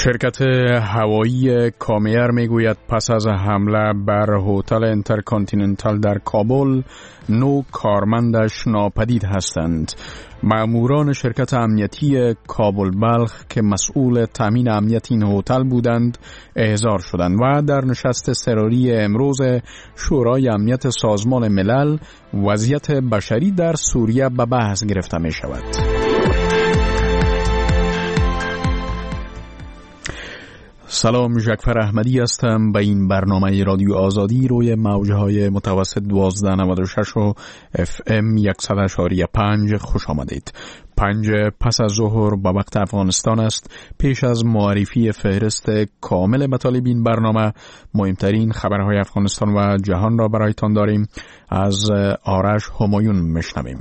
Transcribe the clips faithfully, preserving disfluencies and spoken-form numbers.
شرکت هوایی کامیر میگوید پس از حمله بر هتل انترکانتیننتال در کابل نو کارمندش ناپدید هستند. ماموران شرکت امنیتی کابل بلخ که مسئول تامین امنیت این هتل بودند احضار شدند و در نشست اضطراری امروز شورای امنیت سازمان ملل وضعیت بشری در سوریه به بحث گرفته می شود. سلام، جعفر احمدی هستم. به این برنامه رادیو آزادی روی موجهای متوسط دوازده نود و شش و اف ام صد و پنج خوش آمدید. پنج پس از ظهر با وقت افغانستان است. پیش از معرفی فهرست کامل مطالب این برنامه، مهمترین خبرهای افغانستان و جهان را برایتان داریم. از آرش همایون میشنویم.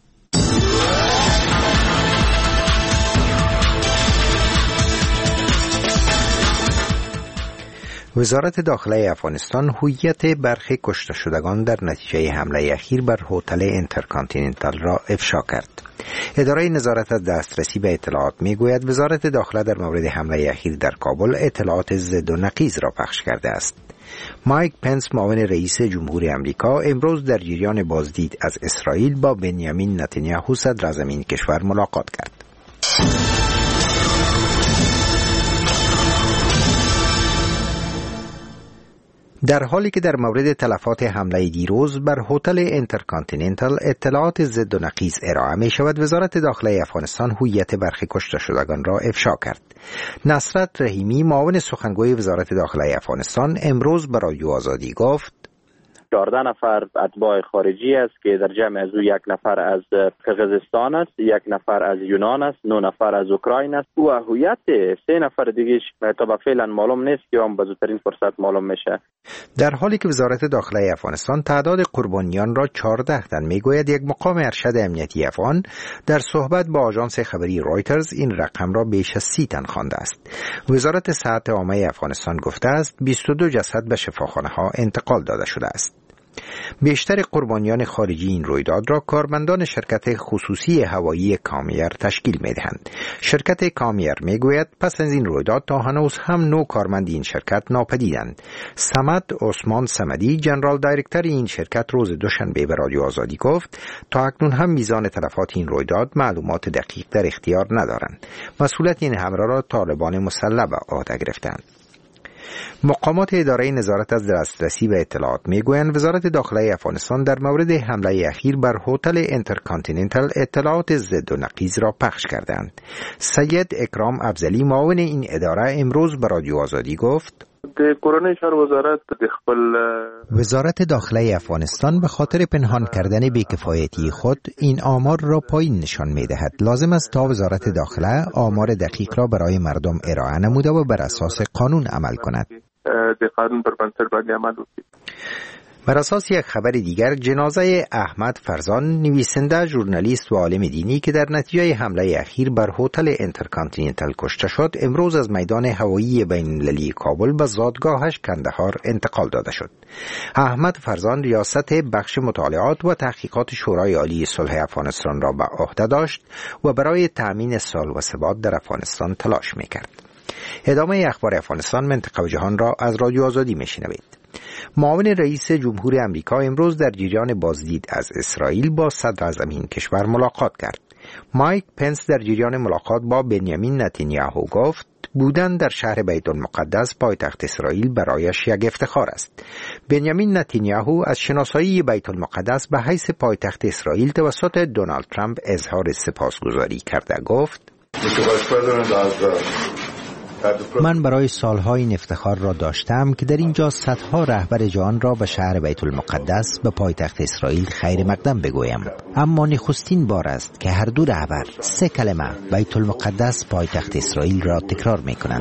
وزارت داخله افغانستان هویت برخی کشته شدگان در نتیجه حمله اخیر بر هتل انترکانتیننتال را افشا کرد. اداره نظارت از دسترسی به اطلاعات میگوید وزارت داخله در مورد حمله اخیر در کابل اطلاعات ضد و نقیض را پخش کرده است. مایک پنس، معاون رئیس جمهور آمریکا، امروز در جریان بازدید از اسرائیل با بنیامین نتانیاهو صدراعظم این کشور ملاقات کرد. در حالی که در مورد تلفات حمله دیروز بر هتل انترکانتیننتال اطلاعات ضد و نقیض ارائه می شود، وزارت داخله افغانستان هویت برخی کشته شدگان را افشا کرد. نصرت رحیمی، معاون سخنگوی وزارت داخله افغانستان، امروز به رادیو آزادی گفت چهارده نفر اتباع خارجی است که در جمع از او یک نفر از قرقیزستان است، یک نفر از یونان است، نه نفر از اوکراین است و هویت سه نفر دیگه تا به فعلا معلوم نیست که هم به زودترین فرصت معلوم میشه. در حالی که وزارت داخله افغانستان تعداد قربانیان را چهارده تن میگوید، یک مقام ارشد امنیتی افغان در صحبت با آژانس خبری رویترز این رقم را بیش از سی تن خوانده است. وزارت صحت عامه افغانستان گفته است بیست و دو جسد به شفاخانه ها انتقال داده شده است. بیشتر قربانیان خارجی این رویداد را کارمندان شرکت خصوصی هوایی کامیر تشکیل می‌دهند. شرکت کامیر میگوید پس از این رویداد تا هنوز هم نو کارمند این شرکت ناپدیدند. صمد عثمان صمدی، جنرال دایرکتور این شرکت، روز دوشنبه به رادیو آزادی گفت تا اکنون هم میزان تلفات این رویداد معلومات دقیق در اختیار ندارند. مسئولیت این حمله را طالبان مسلح به عهده گرفتند. مقامات اداره نظارت از دسترسی به اطلاعات میگویند وزارت داخله افغانستان در مورد حمله اخیر بر هتل انترکانتیننتال اطلاعات ضد و نقیض را پخش کردند. سید اکرام افضلی، معاون این اداره، امروز به رادیو آزادی گفت وزارت خپل وزارت داخله افغانستان به خاطر پنهان کردن بی‌کفایتی خود این آمار را پایین نشان می‌دهد. لازم است تا وزارت داخله آمار دقیق را برای مردم ارائه نموده و بر اساس قانون عمل کند. د قانون پر بنسټ باندې عمل وکړي. بر اساس یک خبر دیگر، جنازه احمد فرزان، نویسنده، ژورنالیست و عالم دینی که در نتیجه حمله اخیر بر هتل انترکانتیننتال کشته شد، امروز از میدان هوایی بین‌المللی کابل به زادگاهش کندهار انتقال داده شد. احمد فرزان ریاست بخش مطالعات و تحقیقات شورای عالی صلح افغانستان را به عهده داشت و برای تأمین صلح و ثبات در افغانستان تلاش می‌کرد. ادامه اخبار افغانستان، منطقه و جهان را از رادیو آزادی میشنوید. معاون رئیس جمهور آمریکا امروز در جریان بازدید از اسرائیل با صدراعظم این کشور ملاقات کرد. مایک پنس در جریان ملاقات با بنیامین نتانیاهو گفت بودن در شهر بیت المقدس پایتخت اسرائیل برایش یک افتخار است. بنیامین نتانیاهو از شناسایی بیت المقدس به حیث پایتخت اسرائیل توسط دونالد ترامپ اظهار سپاسگزاری کرده گفت من برای سالها این افتخار را داشتم که در اینجا صدها رهبر جهان را به شهر بیت المقدس به پایتخت اسرائیل خیر مقدم بگویم. اما نخستین بار است که هر دو رهبر سه کلمه بیت المقدس پایتخت اسرائیل را تکرار می کنند.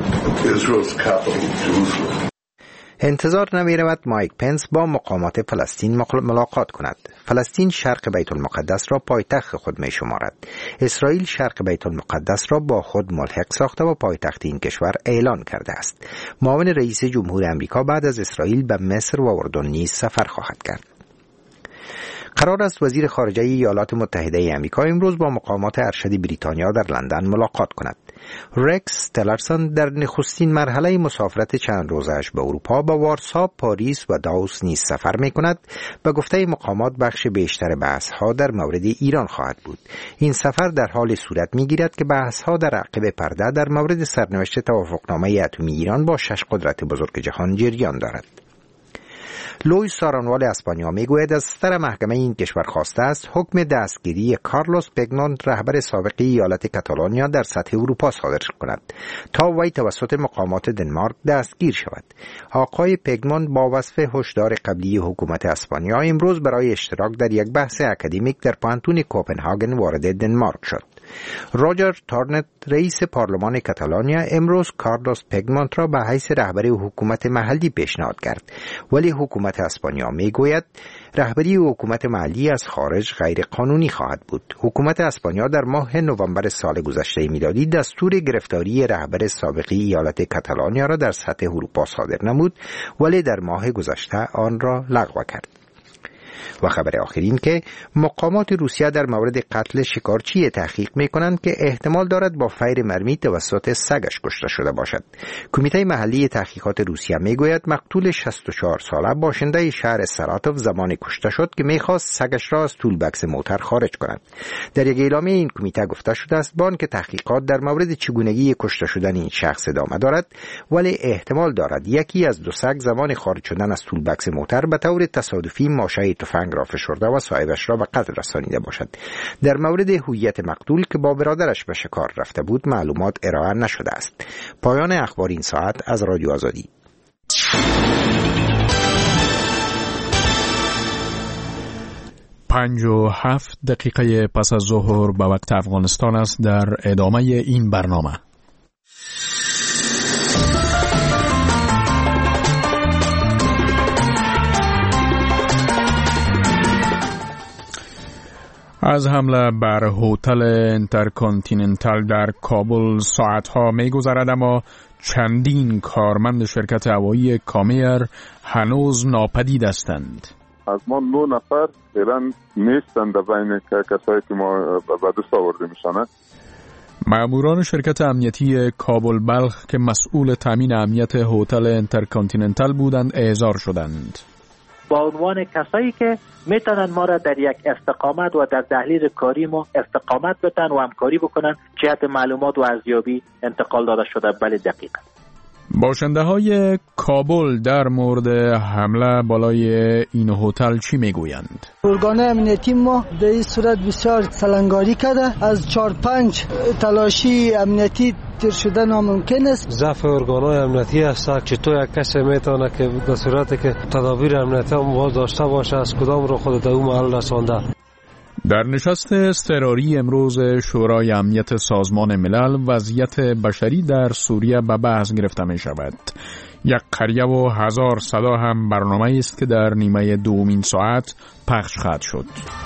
انتظار نمی رود مایک پنس با مقامات فلسطین ملاقات کند. فلسطین شرق بیت المقدس را پایتخت خود می شمارد. اسرائیل شرق بیت المقدس را با خود ملحق ساخته و پایتخت این کشور اعلان کرده است. معاون رئیس جمهور آمریکا بعد از اسرائیل به مصر و اردن نیز سفر خواهد کرد. قرار است وزیر خارجه ایالات متحده آمریکا امروز با مقامات ارشد بریتانیا در لندن ملاقات کند. رکس تلرسون در نخستین مرحله مسافرت چند روزش به اروپا به وارسا، پاریس و داووس نیز سفر می کند. به گفته مقامات بخش بیشتر بحث ها در مورد ایران خواهد بود. این سفر در حال صورت می گیرد که بحث ها در عقب پرده در مورد سرنوشت توافقنامه اتمی ایران با شش قدرت بزرگ جهان جریان دارد. لوئیس سارانوال اسپانیا میگوید از سر محکمه این کشور خواسته است حکم دستگیری کارلوس پگنوند رهبر سابق ایالت کاتالونیا در سطح اروپا صادر کند تا وی توسط مقامات دنمارک دستگیر شود. آقای پگنوند با وصف هشدار قبلی حکومت اسپانیا امروز برای اشتراک در یک بحث اکادمیک در پانتون کوپنهاگن وارد دنمارک شد. روجر تارنت رئیس پارلمان کاتالونیا امروز کارلوس پگمونت را به حیث رهبر حکومت محلی پیشنهاد کرد، ولی حکومت اسپانیا میگوید رهبری حکومت محلی از خارج غیر قانونی خواهد بود. حکومت اسپانیا در ماه نوامبر سال گذشته میلادی دستور گرفتاری رهبر سابق ایالت کاتالونیا را در سطح اروپا صادر نمود، ولی در ماه گذشته آن را لغو کرد. و خبر آخرین که مقامات روسیه در مورد قتل شکارچی تحقیق می‌کنند که احتمال دارد با فیر مرمی توسط سگش کشته شده باشد. کمیته محلی تحقیقات روسیه میگوید مقتول شصت و چهار ساله باشنده شهر ساراتوف زمانی کشته شد که می‌خواست سگش را از تولبکس موتر خارج کند. در یک اعلامیه این کمیته گفته شده است با آنکه تحقیقات در مورد چگونگی کشته شدن این شخص ادامه دارد، ولی احتمال دارد یکی از دو سگ زمان خارج شدن از تولبکس موتر به طور تصادفی ماشه تفنگ را فشرده و صاحبش را به قتل رسانیده باشد. در مورد هویت مقتول که با برادرش به شکار رفته بود معلومات ارائه نشده است. پایان اخبار این ساعت از رادیو آزادی. پنج و هفت دقیقه پس از ظهر به وقت افغانستان است. در ادامه این برنامه از حمله بر هتل انترکانتیننتال در کابل ساعتها می‌گذرد، اما چندین کارمند شرکت هوایی کامیر هنوز ناپدید هستند. از ما نه نفر فعلا نیستند در بین کسایی که ما به دست آورده میشن. ماموران شرکت امنیتی کابل بلخ که مسئول تامین امنیت هتل انترکانتیننتال بودند احضار شدند. با عنوان کسایی که میتونن ما را در یک استقامت و در تحلیل کاری ما استقامت بتن و همکاری بکنن جهت معلومات و ارزیابی انتقال داده شده. بله دقیق. باشنده های کابل در مورد حمله بالای این هتل چی میگویند؟ ارگان امنیتی ما در این صورت بسیار سلنگاری کرده. از چهار پنج تلاشی امنیتی تیر شده ناممکن است. ضعف ارگان‌های امنیتی است. چطور یک کسی میتونه که در صورتی که تدابیر امنیتی هم داشته باشه از کدام رو خود در اون محل رسانده. در نشست اضطراری امروز شورای امنیت سازمان ملل وضعیت بشری در سوریه به بحث گرفته می شود. یک قریه و هزار صدا هم برنامه است که در نیمه دومین ساعت پخش خواهد شد.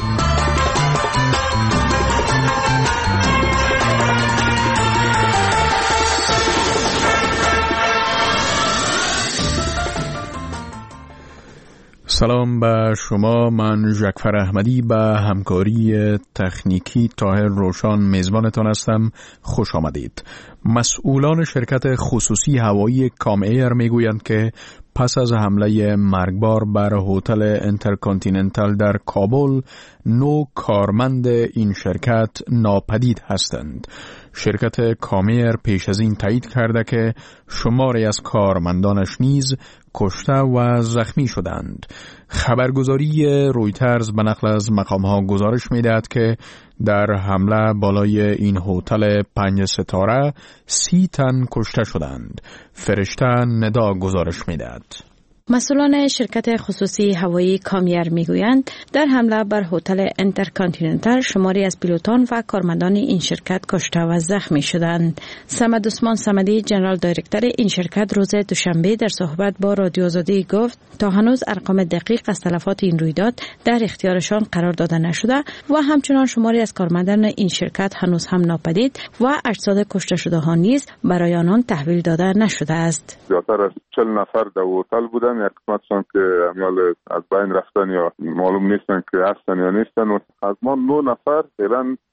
سلام به شما، من ژکفر احمدی به همکاری تکنیکی طاهر روشان میزبانتان هستم. خوش آمدید. مسئولان شرکت خصوصی هوایی کام ایر میگویند که پس از حمله مرگبار بر هتل انترکانتیننتال در کابل نو کارمند این شرکت ناپدید هستند. شرکت کام ایر پیش از این تایید کرده که شماری از کارمندانش نیز کشته و زخمی شدند. خبرگزاری رویترز به نقل از مقام‌ها گزارش می‌دهد که در حمله بالای این هتل پنج ستاره سی تن کشته شدند. فرشته ندا گزارش می‌دهد. مسئولان شرکت خصوصی هوایی کامیر میگویند در حمله بر هتل انترکانتیننتال شماری از پیلوتان و کارمندان این شرکت کشته و زخمی شدند. صمد عثمان صمدی جنرال دایرکتور این شرکت روز دوشنبه در صحبت با رادیو آزادی گفت تا هنوز ارقام دقیق از تلفات این رویداد در اختیارشان قرار داده نشده و همچنان شماری از کارمندان این شرکت هنوز هم ناپدید و اجساد کشته شده ها نیز برای آنان تحویل داده نشده است. زیادتر از چهل نفر در هتل بودن، یک قسمتشان که امیال از بین رفتن یا معلوم نیستن که هستن یا نیستن. و از ما نه نفر فعلا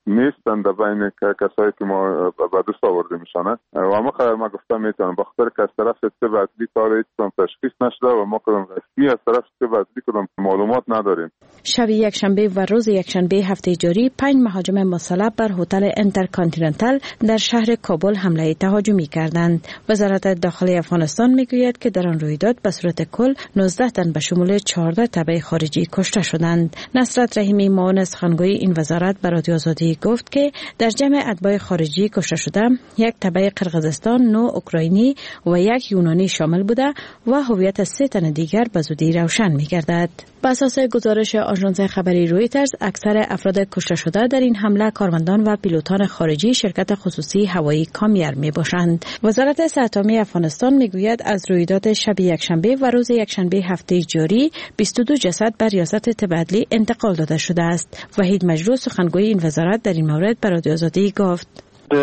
نیستن در بین کسایی که ما به دست آورده میشن و ما خیلی ما گفتم میتونم بخاطر که از طرف سه بدلی کار هیچ تشخیص نشده و ما کدام رسمی از طرف سه بدلی کدام معلومات نداریم. شب یکشنبه و روز یکشنبه هفته جاری پنج مهاجم مسلح بر هتل انترکانتیننتال در شهر کابل حمله تهاجمی کردند. وزارت داخلی افغانستان میگوید که در آن رویداد به صورت کل نوزده تن به شمول چهارده تبع خارجی کشته شدند. نصرت رحیمی معاون سخنگوی این وزارت به رادیو آزادی گفت که در جمع اتباع خارجی کشته شده یک تبع قرقیزستان، نو اوکراینی و یک یونانی شامل بوده و هویت سه تن دیگر به زودی روشن می‌گردد. بر اساس گزارش آژانس خبری رویترز اکثر افراد کشته شده در این حمله کارمندان و پیلوتان خارجی شرکت خصوصی هوایی کامیر میباشند. وزارت صحت عامه افغانستان میگوید از رویداد شب یکشنبه و روز یکشنبه هفته جاری بیست و دو جسد بر ریاست تبادلی انتقال داده شده است. وحید مجروح سخنگوی این وزارت در این مورد به رادیو آزادی گفت: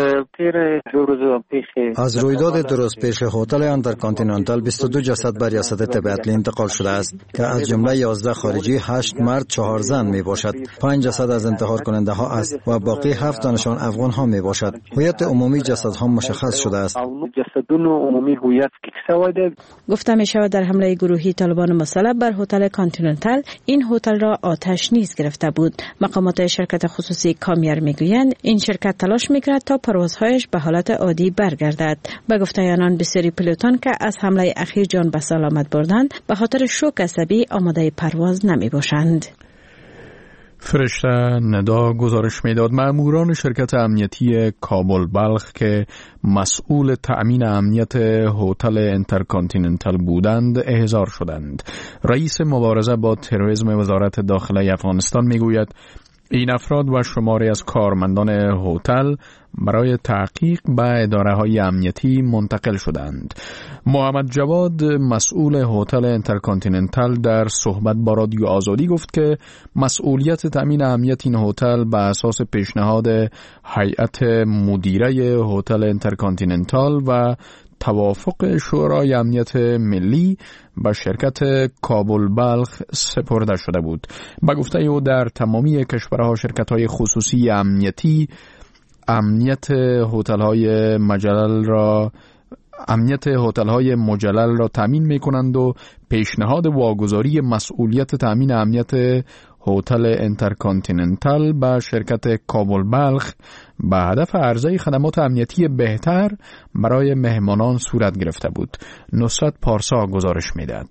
از رویداد درست پیش هتل انترکانتیننتال بیست و دو جسد بر ریاست تبادلی انتقال شده است که از جمله یازده خارجی، هشت مرد، چهار زن می باشد. پنج جسد از انتحار کننده ها است و باقی هفت تنشان افغان ها می باشد. هویت عمومی جسد ها مشخص شده است. گفته می شود در حمله گروهی طالبان مسلح بر هتل کانتیننتال این هتل را آتش نیز گرفته بود. مقامات شرکت خصوصی کامیر می گویند این شرکت تلاش می کرد تا پروازهایش به حالت عادی برگردد. به گفته آنان بسیاری پیلوتان که از حمله اخیر جان به سلامت بردند به خاطر شوک عصبی آماده پرواز نمی باشند. فرشته ندا گزارش میداد ماموران شرکت امنیتی کابل بلخ که مسئول تأمین امنیت هتل انترکانتیننتال بودند احضار شدند. رئیس مبارزه با تروریسم وزارت داخلی افغانستان میگوید این افراد و شماری از کارمندان هتل برای تحقیق به اداره‌های امنیتی منتقل شدند. محمد جواد مسئول هتل انترکانتیننتال در صحبت با رادیو آزادی گفت که مسئولیت تامین امنیت این هتل به اساس پیشنهاد هیئت مدیره هتل انترکانتیننتال و توافق شورای امنیت ملی به شرکت کابل بلخ سپرده شده بود. به گفته او در تمامی کشورها شرکت‌های خصوصی امنیتی امنیت هتل‌های مجلل را امنیت هتل‌های مجلل را تامین می‌کنند و پیشنهاد واگذاری مسئولیت تامین امنیت هتل انترکانتیننتال به شرکت کابل بلخ به هدف عرضه خدمات امنیتی بهتر برای مهمانان صورت گرفته بود. نصرت پارسا گزارش می‌دهد.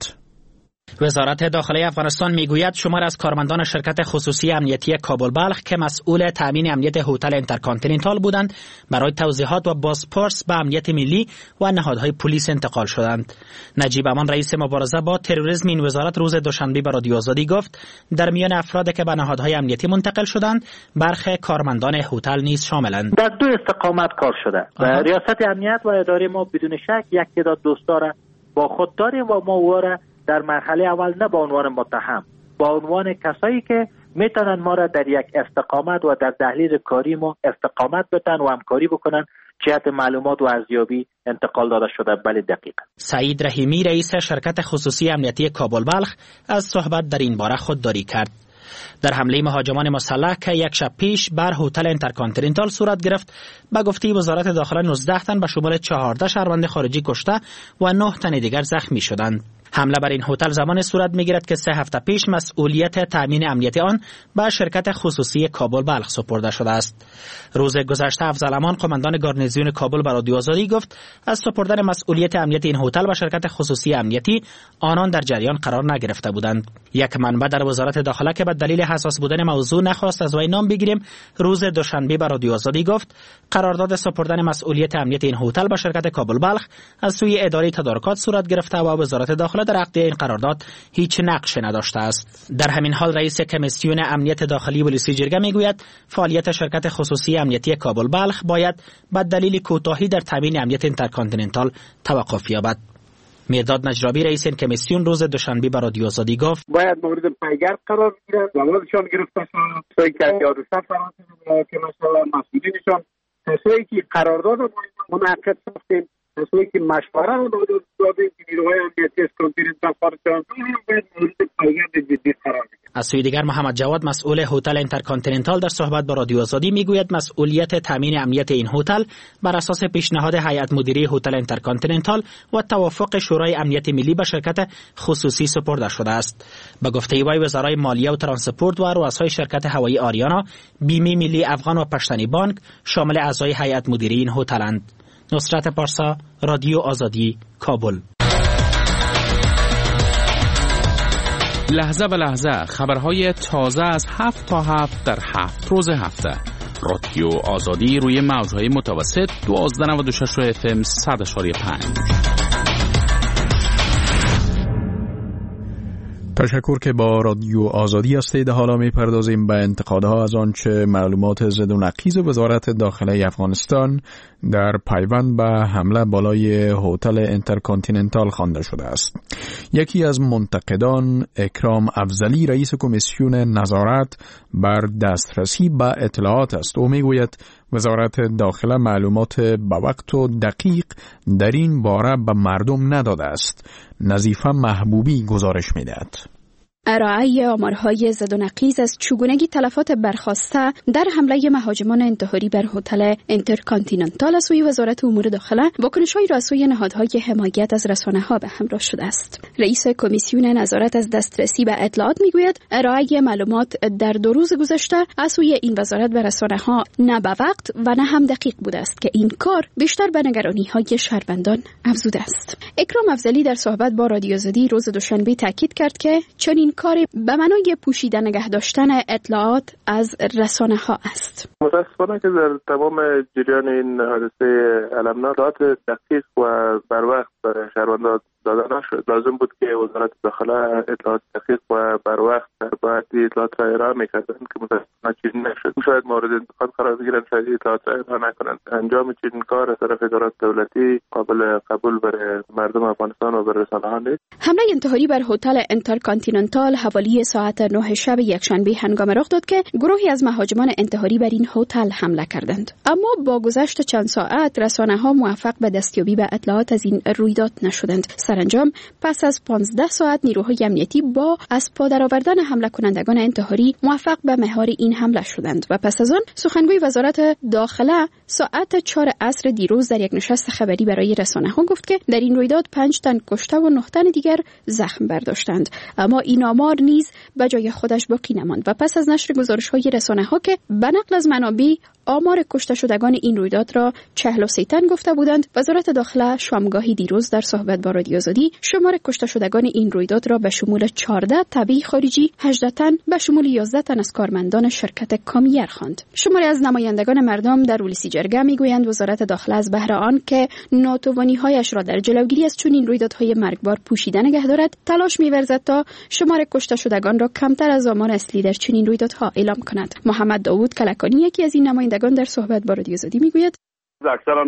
وزارت داخلی افغانستان میگوید شمار از کارمندان شرکت خصوصی امنیتی کابل بلخ که مسئول تامین امنیت هتل انترکانتیننتال بودند برای توضیحات و بازپرس به امنیت ملی و نهادهای پلیس انتقال شدند. نجیب امان رئیس مبارزه با تروریسم این وزارت روز دوشنبه به رادیو آزادی گفت در میان افرادی که به نهادهای امنیتی منتقل شدند برخی کارمندان هتل نیز شاملند. در دو استقامت کار شده. ریاست امنیت و اداره ما بدون شک یک تعداد دوستان با خود داریم و ما او در مرحله اول نه با عنوان متهم، با عنوان کسایی که میتونن ما را در یک استقامت و در دهلیز کاری ما استقامت بتن و همکاری بکنن جهت معلومات و ارزیابی انتقال داده شده. بله دقیقاً. سعید رحیمی رئیس شرکت خصوصی امنیتی کابل بلخ از صحبت در این باره خودداری کرد. در حمله مهاجمان مسلح که یک شب پیش بر هتل انترکانتیننتال صورت گرفت به گفته وزارت داخله نوزده تن به شمول چهارده شهروند خارجی کشته و نه تن دیگر زخمی شدند. حمله بر این هتل زمان صورت میگیرد که سه هفته پیش مسئولیت تامین امنیتی آن به شرکت خصوصی کابل بلخ سپرده شده است. روز گذشته افضل امان قماندان گارنیزیون کابل به رادیو آزادی گفت از سپردن مسئولیت امنیت این هتل به شرکت خصوصی امنیتی آنان در جریان قرار نگرفته بودند. یک منبع در وزارت داخله که به دلیل حساس بودن موضوع نخواست از وی نام بگیریم روز دوشنبه به رادیو آزادی گفت قرارداد سپردن مسئولیت امنیت این هتل به شرکت کابل بلخ از سوی اداره تدارکات صورت گرفته و وزارت داخله در عقد این قرارداد هیچ نقش نداشته است. در همین حال رئیس کمیسیون امنیت داخلی ولسی جرگه میگوید فعالیت شرکت خصوصی امنیتی کابل بلخ باید به دلیل کوتاهی در تامین امنیت انترکانتیننتال توقف یابد. مرداد نجرابی رئیس این کمیسیون روز دوشنبه به رادیو آزادی گفت باید مورد پیگرد قرار بگیرند، جوابشان گرفته شد، کسایی که یاد سفر که مثلا مسئولینشان، کسایی که قرارداد منعقد ساختیم، کسایی که مشوره رو دادیم که نیروهای امنیتی از کانتیننتال خارج شدند، باید مورد پیگرد جدی قرار بگیرند. از سوی دیگر محمد جواد مسئول هتل اینترکانتیننتال در صحبت با رادیو آزادی میگوید مسئولیت تامین امنیت این هتل بر اساس پیشنهاد هیئت مدیره هتل اینترکانتیننتال و توافق شورای امنیت ملی به شرکت خصوصی سپرده شده است. به گفته وی وزرای مالیه و ترانسپورت و رؤسای شرکت هوایی آریانا، بیمه ملی افغان و پشتنی بانک شامل اعضای هیئت مدیره این هتلند. نصرت پارسا، رادیو آزادی، کابل. لحظه به لحظه خبرهای تازه از هفت تا هفت در هفت روز هفته. رادیو آزادی روی موجهای متوسط دوازده نود و شش اف ام صد اشاری پنج. تشکر که با رادیو آزادی هستید. حالا می‌پردازیم به انتقادها از آنچه معلومات ضد و نقیض وزارت داخله افغانستان در پیوند به حمله بالای هتل اینترکانتیننتال خوانده شده است. یکی از منتقدان، اکرام افضلی، رئیس کمیسیون نظارت بر دسترسی به اطلاعات است. او میگوید وزارت داخله معلومات به وقت و دقیق در این باره به مردم نداده است. نظیفه محبوبی گزارش می‌دهد. ارائه آمارهای زد و نقیض از چگونگی تلفات برخاسته در حمله مهاجمان انتحاری بر هتل اینترکانتیننتال از سوی وزارت امور داخله واکنش‌هایی را از سوی نهادهای حمایت از رسانه‌ها به همراه شده است. رئیس کمیسیون نظارت از دسترسی به اطلاعات میگوید ارائه معلومات در دو روز گذشته از سوی این وزارت به رسانه‌ها نه به وقت و نه هم دقیق بوده است که این کار بیشتر به نگرانی‌های شهروندان افزوده است. اکرام افضلی در صحبت با رادیو آزادی روز دوشنبه تاکید کرد که چنین کاری به معنای پوشیده نگه داشتن اطلاعات از رسانه ها است. متاسفانه که در تمام جریان این حادثه المناک اطلاعات دقیق و بر وقت برای شهروندان داده نشد. لازم بود که وزارت داخله اطلاعات دقیق و بر وقت در باید اطلاعات را ارائه میکردن که متاسفانه چیزی نشد. شاید مورد انتقاد قرار بگیرن، شاید اطلاعات را ارائه نکنند. انجام چنین کار از طرف ادارات دولتی قابل قبول برای مردم افغانستان و برای رسانه ها نیست. حمله انتحاری بر هتل اینترکانتیننتال حوالی ساعت نه شب یکشنبه هنگام رخ داد که گروهی از مهاجمان انتحاری بر این هتل حمله کردند. اما با گذشت چند ساعت رسانه‌ها موفق به دستیابی به اطلاعات از این رویداد نشدند. سرانجام پس از پانزده ساعت نیروهای امنیتی با از پا درآوردن حمله کنندگان انتحاری موفق به مهار این حمله شدند و پس از آن سخنگوی وزارت داخله ساعت چهار عصر دیروز در یک نشست خبری برای رسانه‌ها گفت که در این رویداد پنج تن کشته و نه تن دیگر زخم برداشتند. اما این آمار نیز به جای خودش باقی نماند و پس از نشر گزارش‌های رسانه‌ها که به نقل از منابع آمار کشته شدگان این رویداد را چهل و سه تن گفته بودند، وزارت داخله شامگاهی دیروز در صحبت با رادیو آزادی شمار کشته شدگان این رویداد را به شمول چهارده تبعی خارجی، هجده تن به شمول یازده تن از کارمندان شرکت کامیر خواند. شماری از نمایندگان مردم در ولسی جرگه میگویند وزارت داخله از بهر آن که ناتوانی‌هایش را در جلوگیری از چنین رویدادهای مرگبار پوشیده نگه دارد، تلاش می‌ورزد تا شمار کشته شدگان را کمتر از آمار اصلی در چنین رویدادها اعلام کند. محمد داوود کلکانی یکی از این نمایندگان در صحبت با رادیو آزادی میگوید اکثرا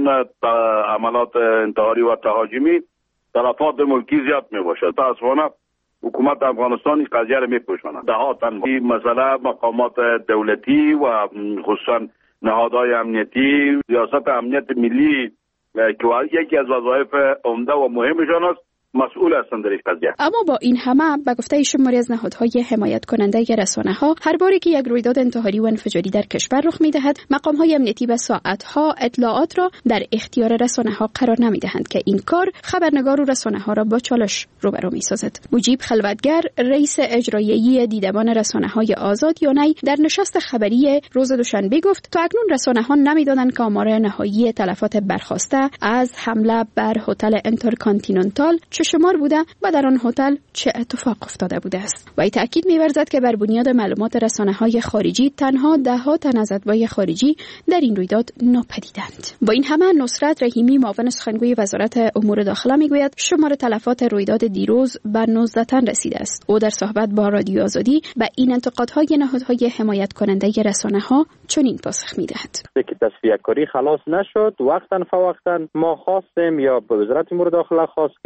عملات انتحاری و تهاجمی تلفات ملکی زیاد می باشد. متاسفانه حکومت افغانستان این قضیه را میپوشاند. ده ها تن این مسئله مقامات دولتی و خصوصا نهادهای امنیتی، ریاست امنیت ملی که یکی از وظایف عمده و مهمشان است مسئول هستند در این قضیه. اما با این همه به گفته شماری از نهادهای حمایت کننده رسانه‌ها هر باری که یک رویداد انتحاری و انفجاری در کشور رخ می‌دهد مقام‌های امنیتی به ساعت‌ها اطلاعات را در اختیار رسانه‌ها قرار نمی‌دهند که این کار خبرنگار و رسانه‌ها را با چالش روبرو می‌سازد. مجیب خلوتگر رئیس اجرایی دیدبان رسانه‌های آزاد یونای در نشست خبری روز دوشنبه گفت تا اکنون رسانه‌ها نمی‌دانند که آمار نهایی تلفات برخاسته از حمله بر هتل اینترکانتیننتال چه شمار بوده و در آن هتل چه اتفاق افتاده بوده است. و تأکید می‌ورزد که بر بنیاد معلومات رسانه‌های خارجی تنها ده ها تن از اتباع خارجی در این رویداد ناپدیدند. با این همه نصرت رحیمی معاون سخنگوی وزارت امور داخله میگوید شمار تلفات رویداد دیروز به نوزده تن رسیده است. او در صحبت با رادیو آزادی به این انتقادهای نهادهای حمایت کننده رسانه‌ها چنین پاسخ می‌دهد. که تصفیه کاری خلاص نشد، وقتاً فوقتاً ما خواستیم یا به وزارت امور داخله خواست که امرای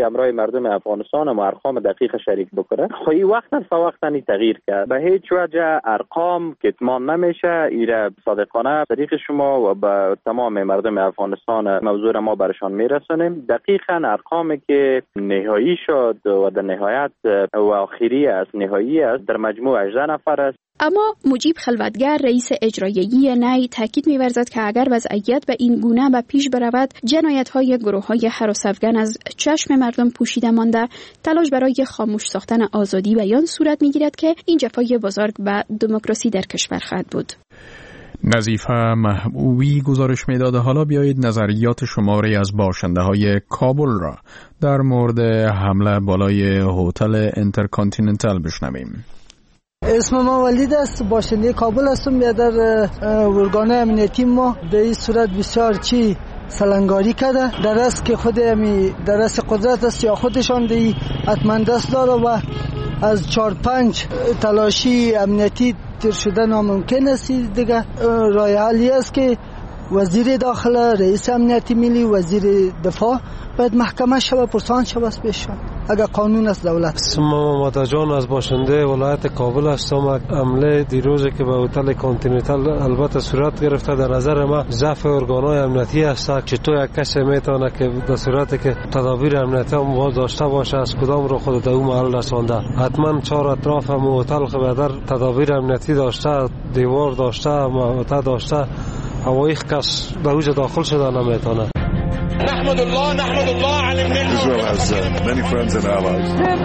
مردم افغانستان هم ارقام دقیق شریک بکنه. خواهی وقتا فوقتا تغییر کرد. به هیچ وجه ارقام کتمان نمیشه. ایره صادقانه طریق شما و به تمام مردم افغانستان موضوع ما برشان میرسونیم. دقیقا ارقامی که نهایی شد و در نهایت و آخری است نهایی است در مجموع هجده نفر است. اما مجیب خلوتگر رئیس اجرایی نی تاکید می‌ورزد که اگر وضعیت به این گونه به پیش برود جنایت‌های گروه‌های هراس افغان از چشم مردم پوشیده مانده تلاش برای خاموش ساختن آزادی بیان صورت می‌گیرد که این جفای بزرگ به دموکراسی در کشور خواهد بود. نظیفه محبوبی گزارش میداده. حالا بیایید نظریات شماری از باشنده های کابل را در مورد حمله بالای هتل انترکانتیننتال بشنویم. اسم ما ولید است، باشنده کابل هستم. یا در ارگان امنیتی ما در این صورت بسیار چی سلنگاری کرده. در است که خود امی در است قدرت است یا خودشان دی حتما دست داره و از چهار پنج تلاشی امنیتی تیر شده ناممکن است. دیگه رای حلی است که وزیر داخله، رئیس امنیتی ملی، وزیر دفاع باید محکمه شوه پرسان شوه است بهشان اگر قانون است دولت. اسم محمد جان از باشنده ولایت کابل هستم. حمله دیروزی که به هتل کانتیننتال البته صورت گرفته در نظر ما ضعف ارگان‌های امنیتی است. چطور یک کسی میتونه که در صورتی که تدابیر امنیتی هم باز داشته باشه از کدام رو خود در اون محل رسانده. حتما چهار اطراف هم هتل خبردار تدابیر امنیتی داشته، دیوار داشته، محوطه داشته. هوایی کس به اوج داخل شده نمیتونه. نحمد الله نحمد الله على من Israel has uh, many friends and allies.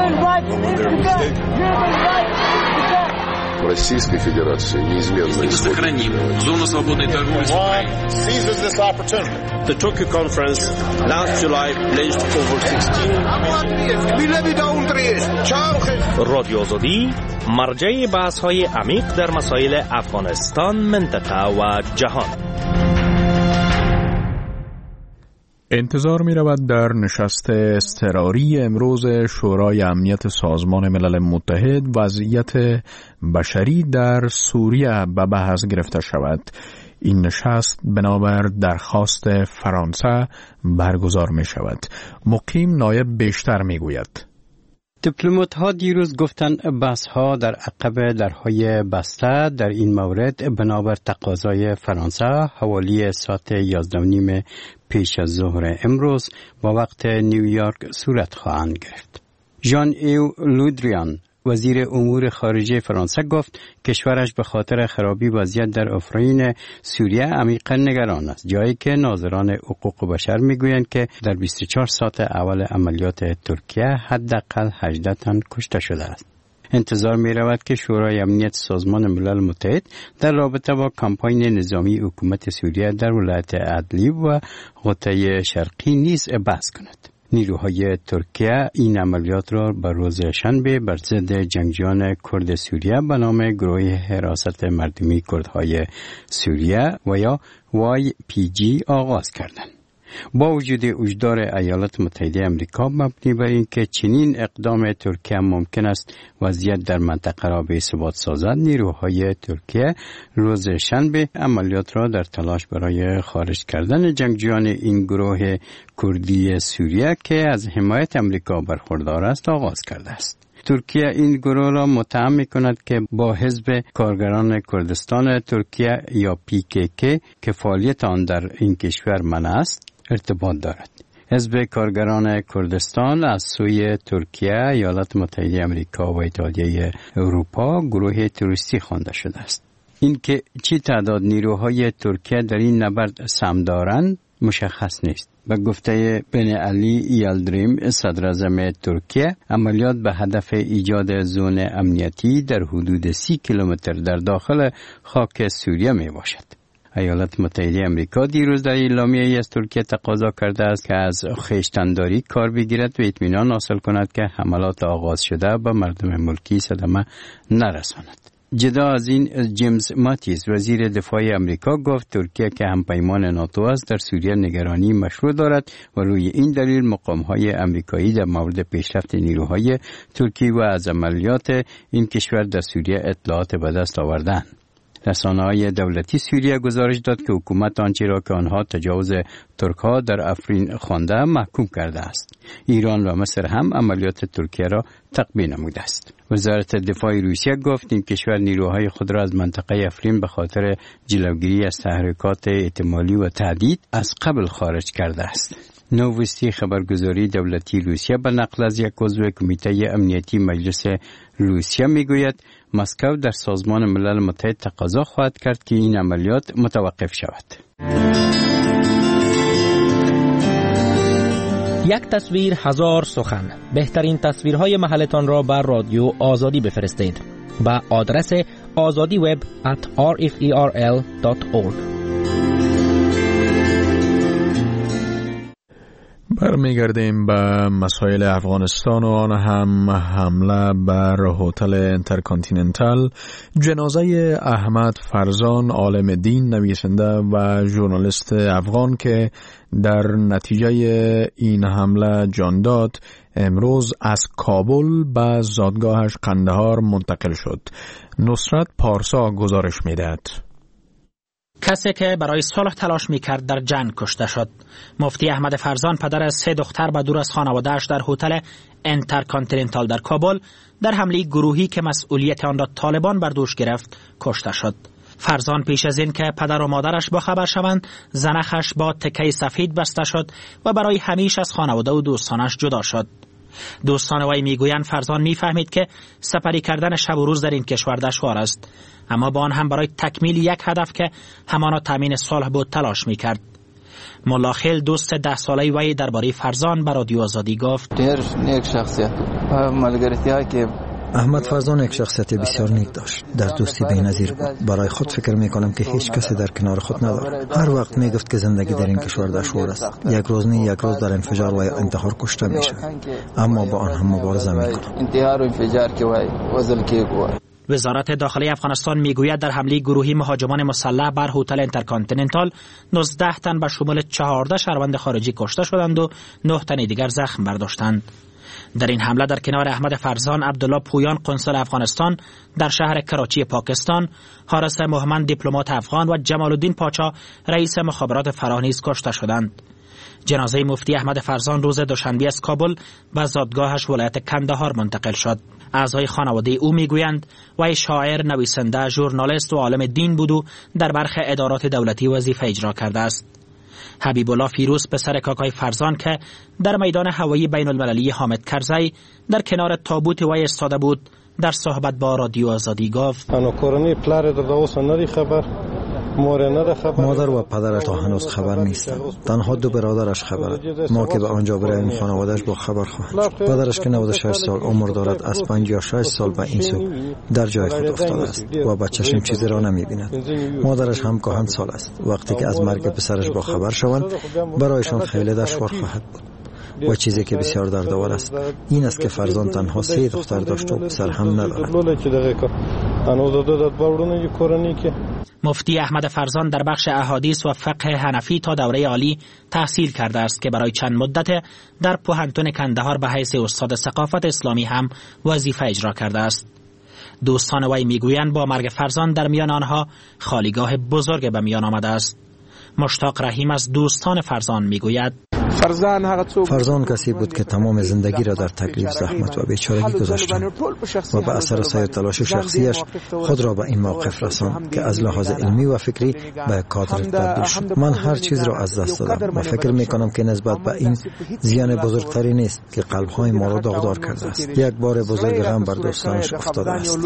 Российской Федерации неизменно сохраним зону свободной торговли с Украиной. Seizes this opportunity. The Tokyo conference last July pledged over sixteen. رادیو آزادی مرجع بحث‌های عمیق در مسائل افغانستان، منطقه و جهان. انتظار می رود در نشست اضطراری امروز شورای امنیت سازمان ملل متحد وضعیت بشری در سوریه به بحث گرفته شود. این نشست بنابر درخواست فرانسه برگزار می شود. مقیم نایب بیشتر می گوید. دیپلمات ها دیروز گفتند بحث ها در عقب درهای بسته در این مورد بنابر تقاضای فرانسه حوالی ساعت یازده و نیم پیش از ظهر امروز با وقت نیویورک صورت خواهند گرفت. ژان ایو لودریان وزیر امور خارجه فرانسه گفت کشورش به خاطر خرابی وضعیت در اوکراین سوریه عمیقا نگران است، جایی که ناظران حقوق بشر میگویند که در بیست و چهار ساعت اول عملیات ترکیه حداقل هجده تن کشته شده است. انتظار می رود که شورای امنیت سازمان ملل متحد در رابطه با کمپاین نظامی حکومت سوریه در ولایت ادلیب و قطعه شرقی نیز بحث کند. نیروهای ترکیه این عملیات را بر روز شنبه بر ضد جنگجویان کرد سوریه به نام گروه حراست مردمی کردهای سوریه و یا وای پی جی آغاز کردند. با وجود هشدار ایالات متحده آمریکا مبنی بر اینکه چنین اقدام ترکیه ممکن است وضعیت در منطقه را به ثبات سازد، نیروهای ترکیه روز شنبه عملیات را در تلاش برای خارج کردن جنگجویان این گروه کردی سوریه که از حمایت آمریکا برخوردار است آغاز کرده است. ترکیه این گروه را متهم می‌کند که با حزب کارگران کردستان ترکیه یا پی کی کی که فعالیت آن در این کشور منع است ارتباط دارد. حزب کارگران کردستان از سوی ترکیه، ایالات متحده آمریکا و اتحادیه اروپا گروه تروریستی خوانده شده است. اینکه چه تعداد نیروهای ترکیه در این نبرد سهم دارند مشخص نیست. به گفته بن علی یلدریم صدر اعظم ترکیه، عملیات به هدف ایجاد زون امنیتی در حدود سی کیلومتر در داخل خاک سوریه می باشد. ایالات متحده آمریکا دیروز در اعلامیه‌ای از ترکیه تقاضا کرده است که از خویشتن‌داری کار بگیرد و اطمینان حاصل کند که حملات آغاز شده به مردم ملکی صدمه نرساند. جدا از این، جیمز ماتیس وزیر دفاع آمریکا گفت ترکیه که همپیمان ناتو است در سوریه نگرانی مشروع دارد و روی این دلیل مقام‌های آمریکایی در مورد پیشرفت نیروهای ترکی و از عملیات این کشور در سوریه اطلاعات به دست آوردند. رسانه‌های دولتی سوریه گزارش داد که حکومت آنچه را که آنها تجاوز ترک‌ها در افرین خوانده محکوم کرده است. ایران و مصر هم عملیات ترکیه را تقویه نموده است. وزارت دفاع روسیه گفت این کشور نیروهای خود را از منطقه افرین به خاطر جلوگیری از تحریکات احتمالی و تهدید از قبل خارج کرده است. نووستی خبرگزاری دولتی روسیه به نقل از یک عضو کمیته امنیتی مجلس روسیه میگوید مسکو در سازمان ملل متحد تقاضا خواهد کرد که این عملیات متوقف شود. یک تصویر هزار سخن. بهترین تصویرهای محلتان را بر رادیو آزادی بفرستید با آدرس آزادی وب ات آر اف ای آر ال دات اورگ. برمیگردیم به مسائل افغانستان و آن هم حمله بر هتل انترکانتیننتال. جنازه احمد فرزان عالم دین، نویسنده و ژورنالیست افغان که در نتیجه این حمله جان داد، امروز از کابل به زادگاهش قندهار منتقل شد. نصرت پارسا گزارش می‌دهد. کسی که برای صلح تلاش میکرد در جنگ کشته شد. مفتی احمد فرزان، پدر از سه دختر و دور از خانواده‌اش، در هتل انترکانتیننتال در کابل در حمله گروهی که مسئولیت آن را طالبان بر دوش گرفت کشته شد. فرزان پیش از این که پدر و مادرش با خبر شوند، زنخش با تکه سفید بسته شد و برای همیشه از خانواده و دوستانش جدا شد. دوستان وی میگویند فرزان میفهمید که سپری کردن شب و روز در این کشور دشوار است، اما با آن هم برای تکمیل یک هدف که همانا تامین صلح بود تلاش میکرد. ملا خیل، دوست ده ساله وی، درباره فرزان به رادیو آزادی گفت: دیر نیک شخصیت ملګرتیا که احمد فرزان یک شخصیت بسیار نیک داشت، در دوستی بی‌نظیر بود. برای خود فکر میکنم که هیچ کسی در کنار خود ندارد. هر وقت میگفت که زندگی در این کشور دشوار است، یک روز نه یک روز در انفجار و انتحار کشته میشه، اما با آن هم مبارزه میکنم. انتحار و انفجار که وای وزل که گوار. وزارت داخلی افغانستان میگوید در حمله گروهی مهاجمان مسلح بر هتل انترکانتیننتال نوزده تن به شمول چهارده شهروند خارجی کشته شدند و نه تن دیگر زخم برداشتند. در این حمله در کنار احمد فرزان، عبدالله پویان قنصل افغانستان در شهر کراچی پاکستان، حارس محمد دیپلمات افغان و جمال الدین پاچا رئیس مخابرات فراه نیز کشته شدند. جنازه مفتی احمد فرزان روز دوشنبه از کابل به زادگاهش ولایت کندهار منتقل شد. اعضای خانواده او میگویند وی شاعر، نویسنده، ژورنالیست و عالم دین بود و در برخی ادارات دولتی وظیفه اجرا کرده است. حبیب الله فیروز، پسر کاکای فرزان که در میدان هوایی بین المللی حامد کرزی در کنار تابوت وی ایستاده بود، در صحبت با رادیو آزادی گفت: مادر و پدرش تا هنوز خبر نیستند، تنها دو برادرش خبرند. ما که به آنجا برویم خانواده‌اش با خبر خواهند شد. پدرش که نود و شش سال عمر دارد، از پنجاه و شش سال به این سو در جای خود افتاده است و بچه‌ش چیزی را نمی‌بیند. مادرش هم کهن سال است. وقتی که از مرگ پسرش با خبر شوند، برایشان خیلی دشوار خواهد بود. و چیزی که بسیار دردآور است این است که فرزان تنها سه دختر داشت و پسر هم ندارد. مفتی احمد فرزان در بخش احادیث و فقه حنفی تا دوره عالی تحصیل کرده است که برای چند مدت در پوهنتون کندهار به حیث استاد ثقافت اسلامی هم وظیفه اجرا کرده است. دوستان وی میگویند با مرگ فرزان در میان آنها خالیگاه بزرگ به میان آمده است. مشتاق رحیم از دوستان فرزان میگوید: فرزان کسی بود که تمام زندگی را در تکلیف، زحمت و بیچارگی گذاشت و به اثر سعی و تلاش شخصیش خود را به این موقف رساند که از لحاظ علمی و فکری به کادر تبدیل شد. من هر چیز را از دست دادم و فکر میکنم که نسبت به این زیان بزرگتری نیست که قلب‌های ما را داغدار کرده است. یک بار بزرگ غم بر دوستانش افتاده است.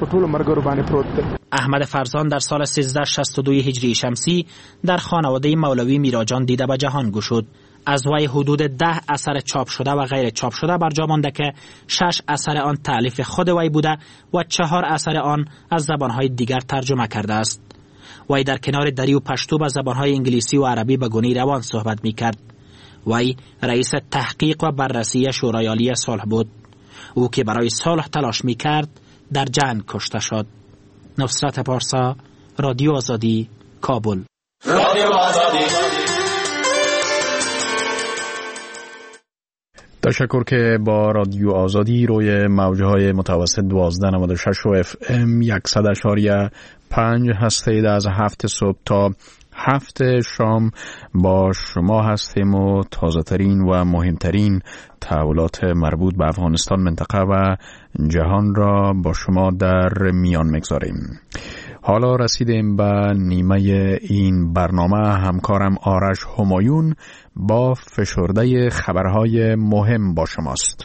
احمد فرزان در سال سیزده شصت و دو هجری شمسی در خانواده مولوی میراجان دیده به جهان گشود. از وی حدود ده اثر چاپ شده و غیر چاپ شده برجا مانده که شش اثر آن تألیف خود وی بوده و چهار اثر آن از زبانهای دیگر ترجمه کرده است. وی در کنار دری و پشتو به زبانهای انگلیسی و عربی به گونه‌ای روان صحبت می‌کرد. وی رئیس تحقیق و بررسی شورای عالی صلح بود. او که برای صلح تلاش می‌کرد در جنگ کشته شد. نصرت پارسا، رادیو آزادی، کابل. رادیو آزادی. تشکر که با رادیو آزادی روی موجهای متوسط دوازده نود و شش و اف ام صد اشاری پنج هستید. از هفت صبح تا هفت شام با شما هستیم و تازه ترین و مهمترین تحولات مربوط به افغانستان، منطقه و جهان را با شما در میان میگذاریم. حالا رسیدیم به نیمه این برنامه. همکارم آرش همایون با فشرده خبرهای مهم با شماست.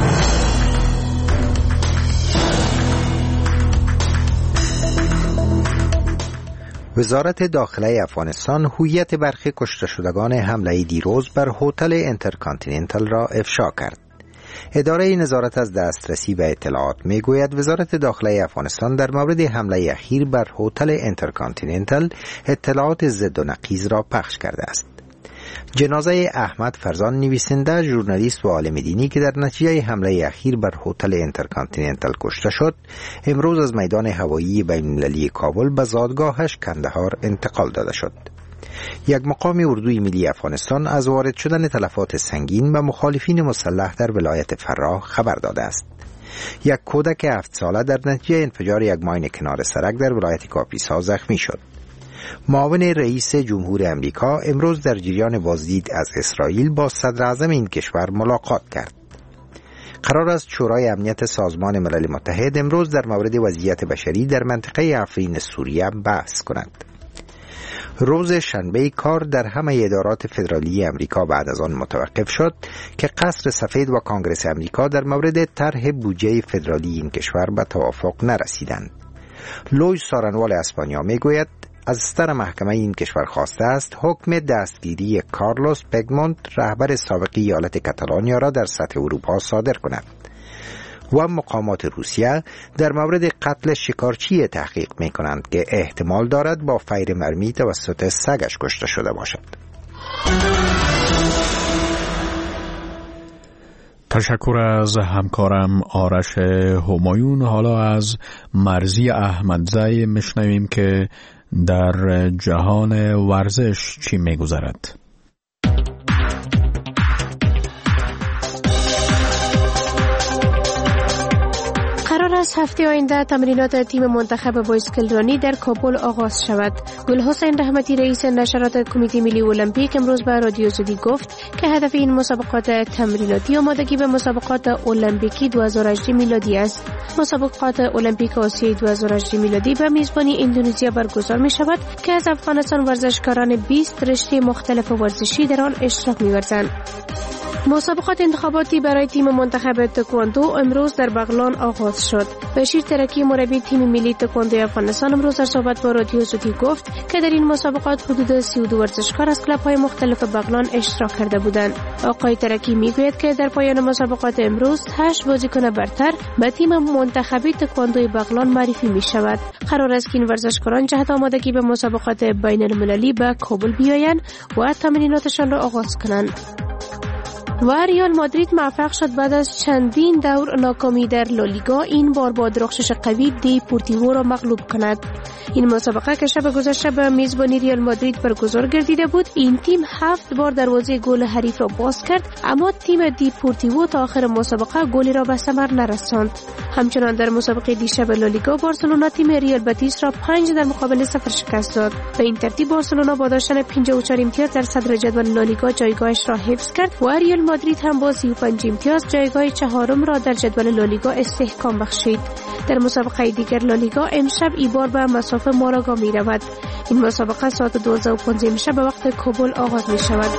وزارت داخله افغانستان هویت برخی کشته شدگان حمله دیروز بر هتل انترکانتیننتال را افشا کرد. اداره نظارت از دسترسی به اطلاعات میگوید وزارت داخله افغانستان در مورد حمله اخیر بر هتل انترکانتیننتال اطلاعات ضد و نقیض را پخش کرده است. جنازه احمد فرزان، نویسنده، ژورنالیست و عالم دینی که در نتیجه حمله اخیر بر هتل انترکانتیننتال کشته شد، امروز از میدان هوایی بین‌المللی کابل به زادگاهش کندهار انتقال داده شد. یک مقام اردوی ملی افغانستان از وارد شدن تلفات سنگین به مخالفین مسلح در ولایت فراه خبر داده است. یک کودک هفت ساله در نتیجه انفجار یک ماین کنار سرک در ولایت کاپیسا زخمی شد. معاون رئیس جمهور امریکا امروز در جریان بازدید از اسرائیل با صدر اعظم این کشور ملاقات کرد. قرار است شورای امنیت سازمان ملل متحد امروز در مورد وضعیت بشری در منطقه افرین سوریه بحث کند. روز شنبه کار در همه ادارات فدرالی امریکا بعد از آن متوقف شد که قصر سفید و کانگرس امریکا در مورد طرح بودجه فدرالی این کشور به توافق نرسیدند. لوی سارنوال اسپانیا میگوید از ستر محکمه این کشور خواسته است حکم دستگیری کارلوس پگمونت، رهبر سابق ایالت کاتالانیا را در سطح اروپا صادر کند. و مقامات روسیه در مورد قتل شکارچی تحقیق می کنند که احتمال دارد با فیر مرمی توسط سگش کشته شده باشد. تشکر از همکارم آرش همایون. حالا از مرزی احمدزی میشنویم که در جهان ورزش چی میگذرد. قرار است هفته آینده تمرینات تیم منتخب بایسکلرانی در کابل آغاز شود. گلحسین رحمتی رئیس نشرات کمیته ملی المپیک امروز به رادیو آزادی گفت که هدف این مسابقات تمریناتی آمادگی به مسابقات المپیکی دو هزار و هجده میلادی است. مسابقات المپیک آسیای دو هزار و هجده میلادی به میزبانی اندونزیا برگزار می شود که از افغانستان ورزشکاران بیست رشته مختلف ورزشی در آن اشتراک می ورزند. مسابقات انتخاباتی برای تیم منتخب تکواندو امروز در بغلان آغاز شد. بشیر ترکی مربی تیم ملی تکواندو افغانستان امروز در صحبت با رادیو آزادی گفت که در این مسابقات حدود سی و دو ورزشکار از کلب‌های مختلف بغلان اشتراک کرده بودند. آقای ترکی میگوید که در پایان مسابقات امروز هشت بازیکن برتر به تیم منتخبی تکواندو بغلان معرفی می شود. قرار است که این ورزشکاران جهت آمادگی به مسابقات بین المللی به کابل بیایند و تمریناتشان را آغاز کنند. و ریال مادرید موفق شد بعد از چندین دور ناکامی در لالیگا این بار با درخشش قوی دیپورتیوو را مغلوب کند. این مسابقه که شب گذشته به میزبانی ریال مادرید برگزار گردیده بود، این تیم هفت بار دروازه گل حریف را باز کرد، اما تیم دیپورتیوو تا آخر مسابقه گلی را به ثمر نرساند. همچنان در مسابقه دیشب لالیگا بارسلونا تیم ریال بتیس را پنج در مقابل صفر شکست داد. به این ترتیب بارسلونا با داشتن پنجاه و چهار امتیاز در صدر جدول لالیگا جایگاهش را حفظ کرد و ریال مادرید هم با سی و پنج امتیاز جایگاه چهارم را در جدول لالیگا استحکام بخشید. در مسابقه دیگر لالیگا امشب ایبار به مسافه ماراگا می رود. این مسابقه ساعت دوازده و پانزده امشب به وقت کابل آغاز می شود.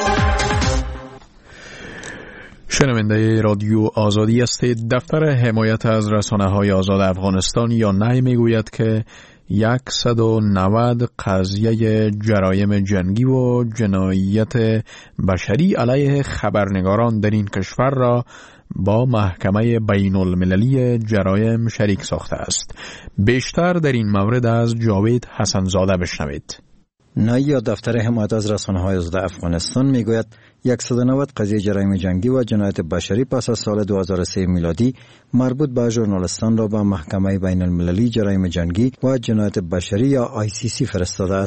شنونده رادیو آزادی هستید. دفتر حمایت از رسانه‌های آزاد افغانستان یا نی میگوید که صد و نود قضیه جرایم جنگی و جنایت بشری علیه خبرنگاران در این کشور را با محکمه بین المللی جرایم شریک ساخته است. بیشتر در این مورد از جاوید حسنزاده بشنوید. نی یا دفتر حمایت از رسانه‌های آزاد افغانستان میگوید صد و نود قضیه جرایم جنگی و جنایت بشری پس از سال دو هزار و سه میلادی مربوط به ژورنالیستان را به محکمه بین المللی جرایم جنگی و جنایت بشری یا آی سی سی فرستاده است.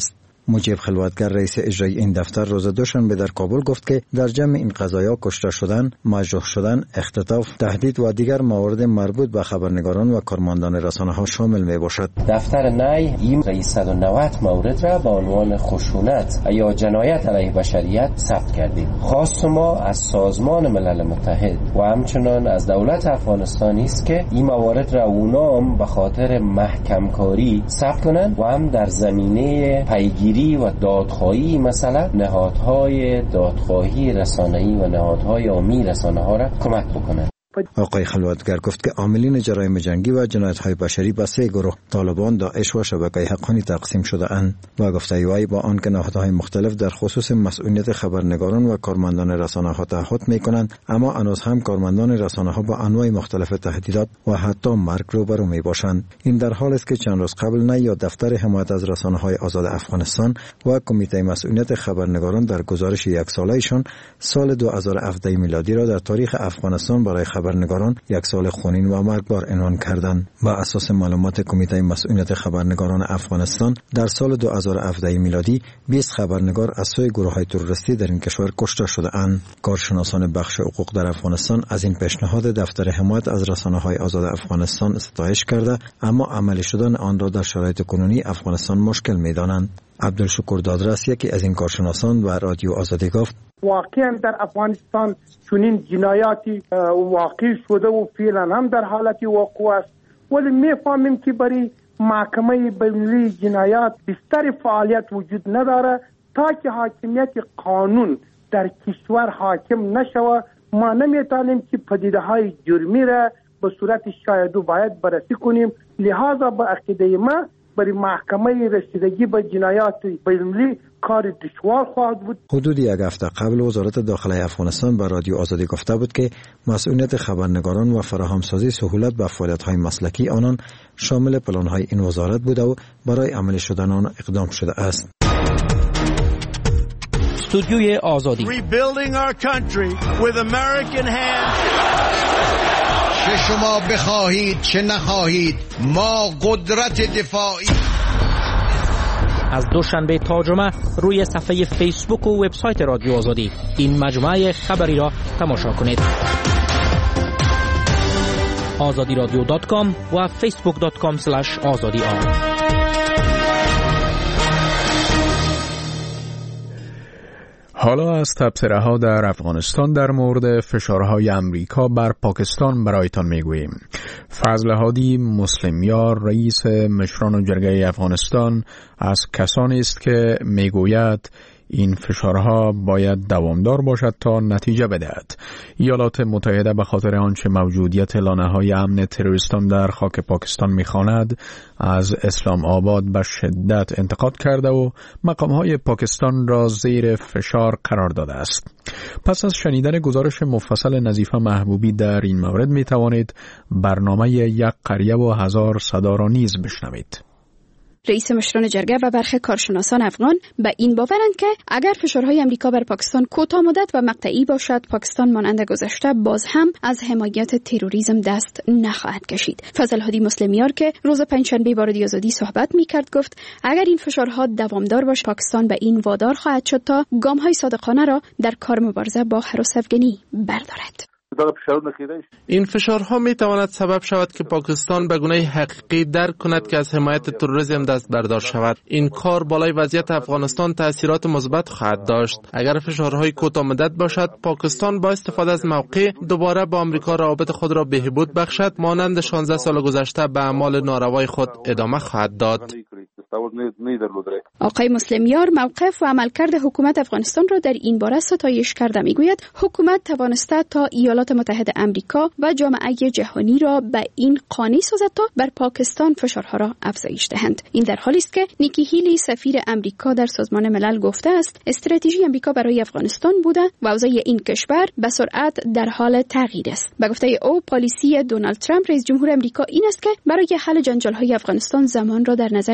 مجیب خلوتگر رئیس اجرایی این دفتر روز دوشنبه در کابل گفت که در جمع این قضایا کشته شدن، مجروح شدن، اختطاف، تهدید و دیگر موارد مربوط به خبرنگاران و کارمندان رسانه‌ها شامل میباشد. دفتر نی این صد و نود مورد را به عنوان خشونت یا جنایت علیه بشریت ثبت کردیم. خواست ما از سازمان ملل متحد و همچنان از دولت افغانستان است که این موارد را اونام به خاطر محکم کاری ثبت کنند و هم در زمینه پیگیری و دادخواهی مثلا نهادهای دادخواهی رسانه‌ای و نهادهای عمومی رسانه‌ها را کمک بکنند. آقای خلوتگر گفت که عاملین جرایم جنگی و جنایت‌های بشری به سه گروه طالبان، داعش و شبکه حقانی تقسیم شده اند و گفته وی با آن که نهادهای مختلف در خصوص مسئولیت خبرنگاران و کارمندان رسانه‌ها تعهد می‌کنند، اما هنوز هم کارمندان رسانه‌ها با انواع مختلف تهدیدات و حتی مرگ روبرو می‌باشند. این در حالی است که چند روز قبل نه یا دفتر حمایت از رسانه‌های آزاد افغانستان و کمیته مسئولیت خبرنگاران در گزارش یک ساله‌شان سال دو هزار و هفده میلادی را در تاریخ افغانستان برای خبرنگاران یک سال خونین و مرگبار عنوان کردند. با اساس معلومات کمیته مسئولیت خبرنگاران افغانستان در سال دو هزار و هفده میلادی بیست خبرنگار از سوی گروه‌های تروریستی در این کشور کشته شده اند. کارشناسان بخش حقوق در افغانستان از این پیشنهاد دفتر حمایت از رسانه‌های آزاد افغانستان ستایش کرده، اما عملی شدن آن را در شرایط کنونی افغانستان مشکل می‌دانند. عبدالشکور دادرس یکی از این کارشناسان و رادیو آزادی گفت واقعا در افغانستان چنین جنایاتی واقع شده و فعلا هم در حالت وقوع است، ولی میفهمیم که برای محکمه بین‌المللی جنایات بستر فعالیت وجود نداره. تا که حاکمیت قانون در کشور حاکم نشوه ما نمیتونیم که پدیده های جرمی را به صورت شایدو باید بررسی کنیم. لحاظا به عقیده ما برای محکمه رسیدگی به جنایات بین‌المللی کار دشوار خواهد بود. حدود یک هفته قبل وزارت داخلی افغانستان به رادیو آزادی گفته بود که مسئولیت خبرنگاران و فراهمسازی سهولت به فعالیت‌های مسلکی آنان شامل پلان‌های این وزارت بوده و برای عملی شدن آن اقدام شده است. استودیوی آزادی Rebuilding our country with American hands. چه شما بخواهید چه نخواهید ما قدرت دفاعی. از دوشنبه تا جمعه روی صفحه فیسبوک و وبسایت رادیو آزادی این مجموعه خبری را تماشا کنید. آزادی رادیو دات کام و فیسبوک دات کام اسلش آزادی آر. حالا از تبصره ها در افغانستان در مورد فشارهای امریکا بر پاکستان برایتان میگوییم. فضل هادی مسلمیار رئیس مشران جرگه افغانستان از کسانی است که میگوید این فشارها باید دوامدار باشد تا نتیجه بدهد. ایالات متحده به خاطر آنچه موجودیت لانه‌های امن تروریستان در خاک پاکستان می‌خواند از اسلام آباد به شدت انتقاد کرده و مقام‌های پاکستان را زیر فشار قرار داده است. پس از شنیدن گزارش مفصل نظیفه محبوبی در این مورد می‌توانید برنامه یک قریه و هزار صدا را نیز بشنوید. رئیس مشران جرگه و برخی کارشناسان افغان به این باورند که اگر فشارهای امریکا بر پاکستان کوتاه مدت و مقطعی باشد، پاکستان مانند گذشته باز هم از حمایت تروریسم دست نخواهد کشید. فضل هادی مسلمیار که روز پنجشنبه با رادیو آزادی صحبت می‌کرد گفت اگر این فشارها دوامدار باشد، پاکستان به این وادار خواهد شد تا گام‌های صادقانه را در کار مبارزه با هراس افغانی بردارد. این فشارها می تواند سبب شود که پاکستان به گونه حقیقی درک کند که از حمایت تروریسم دست بردار شود. این کار بالای وضعیت افغانستان تاثیرات مثبت خواهد داشت. اگر فشارهای کوتاه مدت باشد، پاکستان با استفاده از موقع دوباره با آمریکا روابط خود را بهبود بخشد، مانند شانزده سال گذشته به اعمال ناروای خود ادامه خواهد داد. آقای مسلمیار موقف و عملکرد حکومت افغانستان را در این باره ستایش کرده. میگوید حکومت توانسته تا ایالات متحده آمریکا و جامعه جهانی را به این قانع سازد تا بر پاکستان فشارها را افزایش دهند. این در حالی است که نیکی هیلی سفیر آمریکا در سازمان ملل گفته است استراتژی آمریکا برای افغانستان بوده و اوضاع این کشور به سرعت در حال تغییر است. به گفته او پالیسی دونالد ترامپ رئیس جمهور آمریکا این است که برای حل جنجال‌های افغانستان زمان را در نظر نگیرد.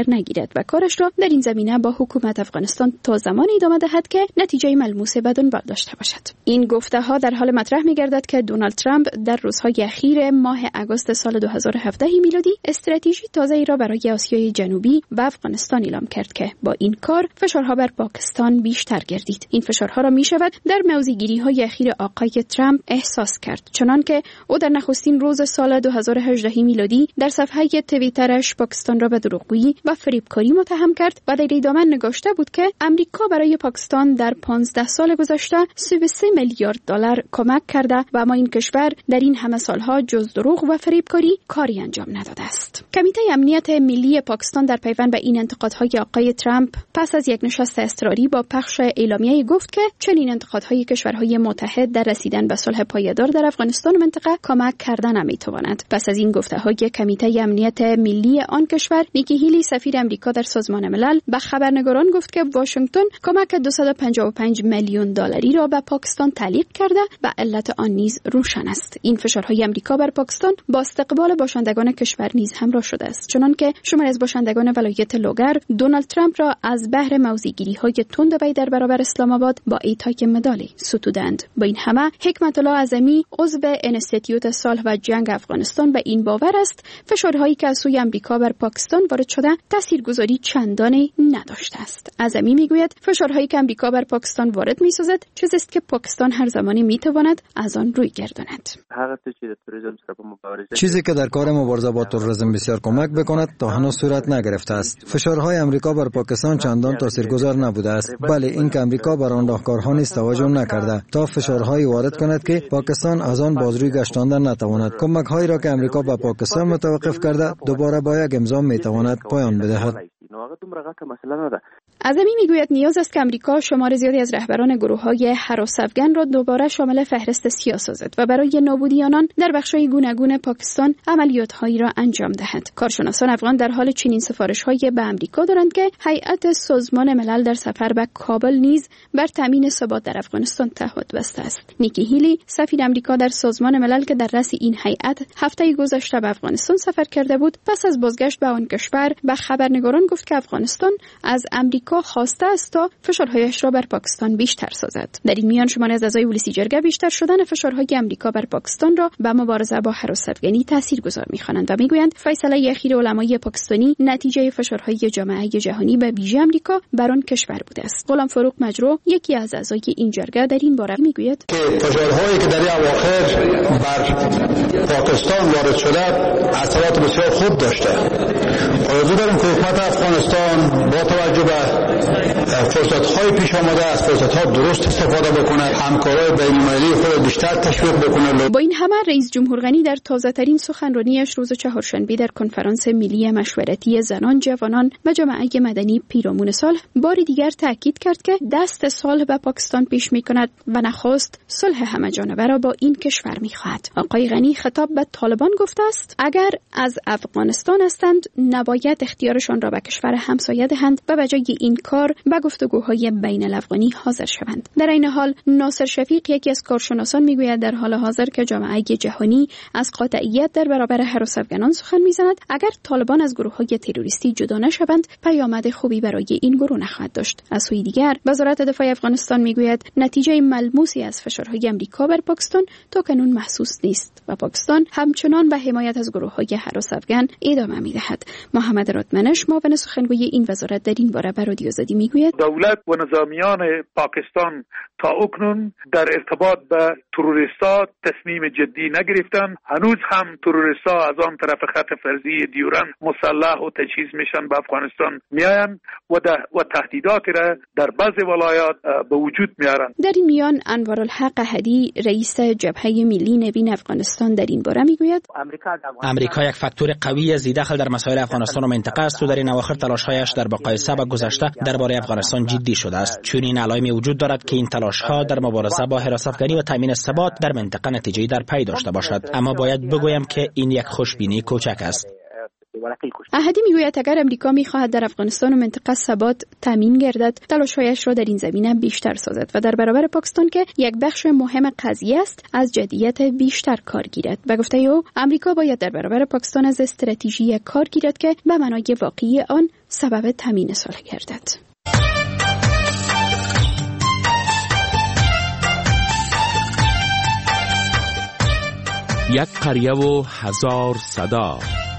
میگوید و کارش را در این زمینه با حکومت افغانستان تا زمانی ادامه دهد که نتیجه ملموس بدون داشته باشد. این گفته ها در حال مطرح می‌گردد که دونالد ترامپ در روزهای اخیر ماه آگوست سال دو هزار و هفده میلادی استراتژی تازه‌ای را برای آسیای جنوبی و افغانستان اعلام کرد که با این کار فشارها بر پاکستان بیشتر گردید. این فشارها را می‌شود در موضع‌گیری‌های اخیر آقای ترامپ احساس کرد، چنانکه او در نخستین روز سال دو هزار و هجده میلادی در صفحه توییترش پاکستان را به دروغگویی و فریبکاری متهم کرد و در ادامه نگاشته بود که امریکا برای پاکستان در پانزده سال گذشته سی و سه میلیارد دلار کمک کرده و اما این کشور در این همه سالها جز دروغ و فریبکاری کاری انجام نداده است. کمیته امنیت ملی پاکستان در پیوند به این انتقادهای آقای ترامپ پس از یک نشست اضطراری با پخش اعلامیه گفت که چنین انتقادهای کشورهای متحد در رسیدن به صلح پایدار در افغانستان و منطقه کمک کردن نمیتواند. پس از این گفته‌های کمیته امنیت ملی آن کشور، نیکی هیلی سفیر امریکا در سازمان ملل به خبرنگاران گفت که واشنگتن کمک دویست و پنجاه و پنج میلیون دلاری را به پاکستان تعلیق کرده و علت آن نیز روشن است. این فشارهای امریکا بر پاکستان با استقبال باشندگان کشور نیز همراه شده است، چنانکه شماری از باشندگان ولایت لوگر دونالد ترامپ را از بهر موضع‌گیری‌های تند وی در برابر اسلام آباد با اعطای مدال ستودند. با این همه حکمت الله اعظمی عضو انستیتیوت صلح و جنگ افغانستان به این باور است فشارهایی که از سوی امریکا بر پاکستان وارد شده تاثیرگذاری چندانی نداشته است. اعظمی میگوید فشارهایی که امریکا بر پاکستان وارد می‌سازد چیزی است که پاکستان هر زمانی میتواند از آن روی گرداند. چیزی که در کار مبارزه با تروریسم بسیار کمک بکند تا هنوز صورت نگرفته است. فشارهای امریکا بر پاکستان چندان تاثیرگذار نبوده است، بله این که امریکا بر آن راهکارها نیز توجه نکرده تا فشارهایی وارد کند که پاکستان از آن بازروی گشتاندن نتواند. کمک‌هایی را که امریکا به پاکستان متوقف کرده دوباره با یک امضا میتواند پایان بدهد. اعظمی میگوید نیاز است که امریکا شمار زیادی از رهبران گروه‌های هراس افغان را دوباره شامل فهرست سیاه سازد و برای نابودی آنان در بخش‌های گوناگون پاکستان عملیات‌هایی را انجام دهد. کارشناسان افغان در حال چنین سفارش‌هایی به امریکا دارند که هیئت سازمان ملل در سفر به کابل نیز بر تامین ثبات در افغانستان تعهد بسته است. نیکی هیلی سفیر امریکا در سازمان ملل که در رأس این هیئت هفته گذشته به افغانستان سفر کرده بود، پس از بازگشت به آن کشور به خبرنگاران گفت که افغانستان از امریکا خواسته است تا فشارهایش را بر پاکستان بیشتر سازد. در این میان شماری از اعضای ولسی جرگه بیشتر شدن فشارهای امریکا بر پاکستان را به مبارزه با هراس افغانی تاثیرگذار می‌خوانند و میگویند فیصله اخیر علمای پاکستانی نتیجه فشارهای جامعه جهانی به ویژه امریکا بر آن کشور بوده است. غلام فاروق مجروح یکی از اعضای این جرگه در این باره میگوید که فشارهایی که در این اواخر بر پاکستان وارد شده اثرات بسیار خوب داشته. آرزو داریم که حکومت افغانستان با توجه به فرصت‌های پیش آمده از فرصت‌ها درست استفاده بکنه، همکارای بین‌المللی خود بیشتر تشویق بکنه. با این همه رئیس جمهور غنی در تازه‌ترین سخنرانیش روز چهارشنبه در کنفرانس ملی مشورتی زنان، جوانان و جامعه مدنی پیرامون صلح بار دیگر تاکید کرد که دست صلح به پاکستان پیش می‌کند و نخست صلح همه‌جانبه را با این کشور می‌خواهد. آقای غنی خطاب به طالبان گفته است اگر از افغانستان هستند نباید اختیارشان را به کشور همسایه دهند و به جای این کار به گفتگوهای بین الافغانی حاضر شوند. در این حال ناصر شفیق یکی از کارشناسان میگوید در حال حاضر که جامعه جهانی از قاطعیت در برابر هراس افغانان سخن میزند، اگر طالبان از گروه‌های تروریستی جدا نشوند پیامد خوبی برای این گروه نخواهد داشت. از سوی دیگر وزارت دفاع افغانستان میگوید نتیجه ملموسی از فشارهای امریکا بر پاکستان تاکنون محسوس نیست و پاکستان همچنان به حمایت از گروه‌های هراس افغان ادامه میدهد. محمد رادمنش معاون سخنگوی این وزارت در این باره به رادیو آزادی میگوید دولت و نظامیان پاکستان تا اکنون در ارتباط به تروریستا تصمیم جدی نگرفتن. هنوز هم تروریستا از آن طرف خط فرضی دیورن مسلح و تجهیز میشن به افغانستان میاین و و تهدیداتی را در بعضی ولایات به وجود میارن. در این میان انوارالحق احدی رئیس جبهه ملی نوین افغانستان در این باره میگوید امریکا یک فاکتور قوی ذی‌دخل در مسائل افغانستان و منطقه است و در این اواخر تلاش‌هایش در مقایسه با گذشته درباره افغانستان جدی شده است، چون این علائمی وجود دارد که این تلاش‌ها در مبارزه با هراس افغانی و تامین ثبات در منطقه نتیجه‌ای در پی داشته باشد. اما باید بگویم که این یک خوشبینی کوچک است. احدی میگوید اگر امریکا میخواهد در افغانستان و منطقه ثبات تامین گردد تلاش‌هایش را در این زمینه بیشتر سازد و در برابر پاکستان که یک بخش مهم قضیه است از جدیت بیشتر کار گیرد. و گفته او امریکا باید در برابر پاکستان از استراتژی کار گیرد که به معنای واقعی آن سبب تامین صلح گردد. یک قریه و هزار صدا.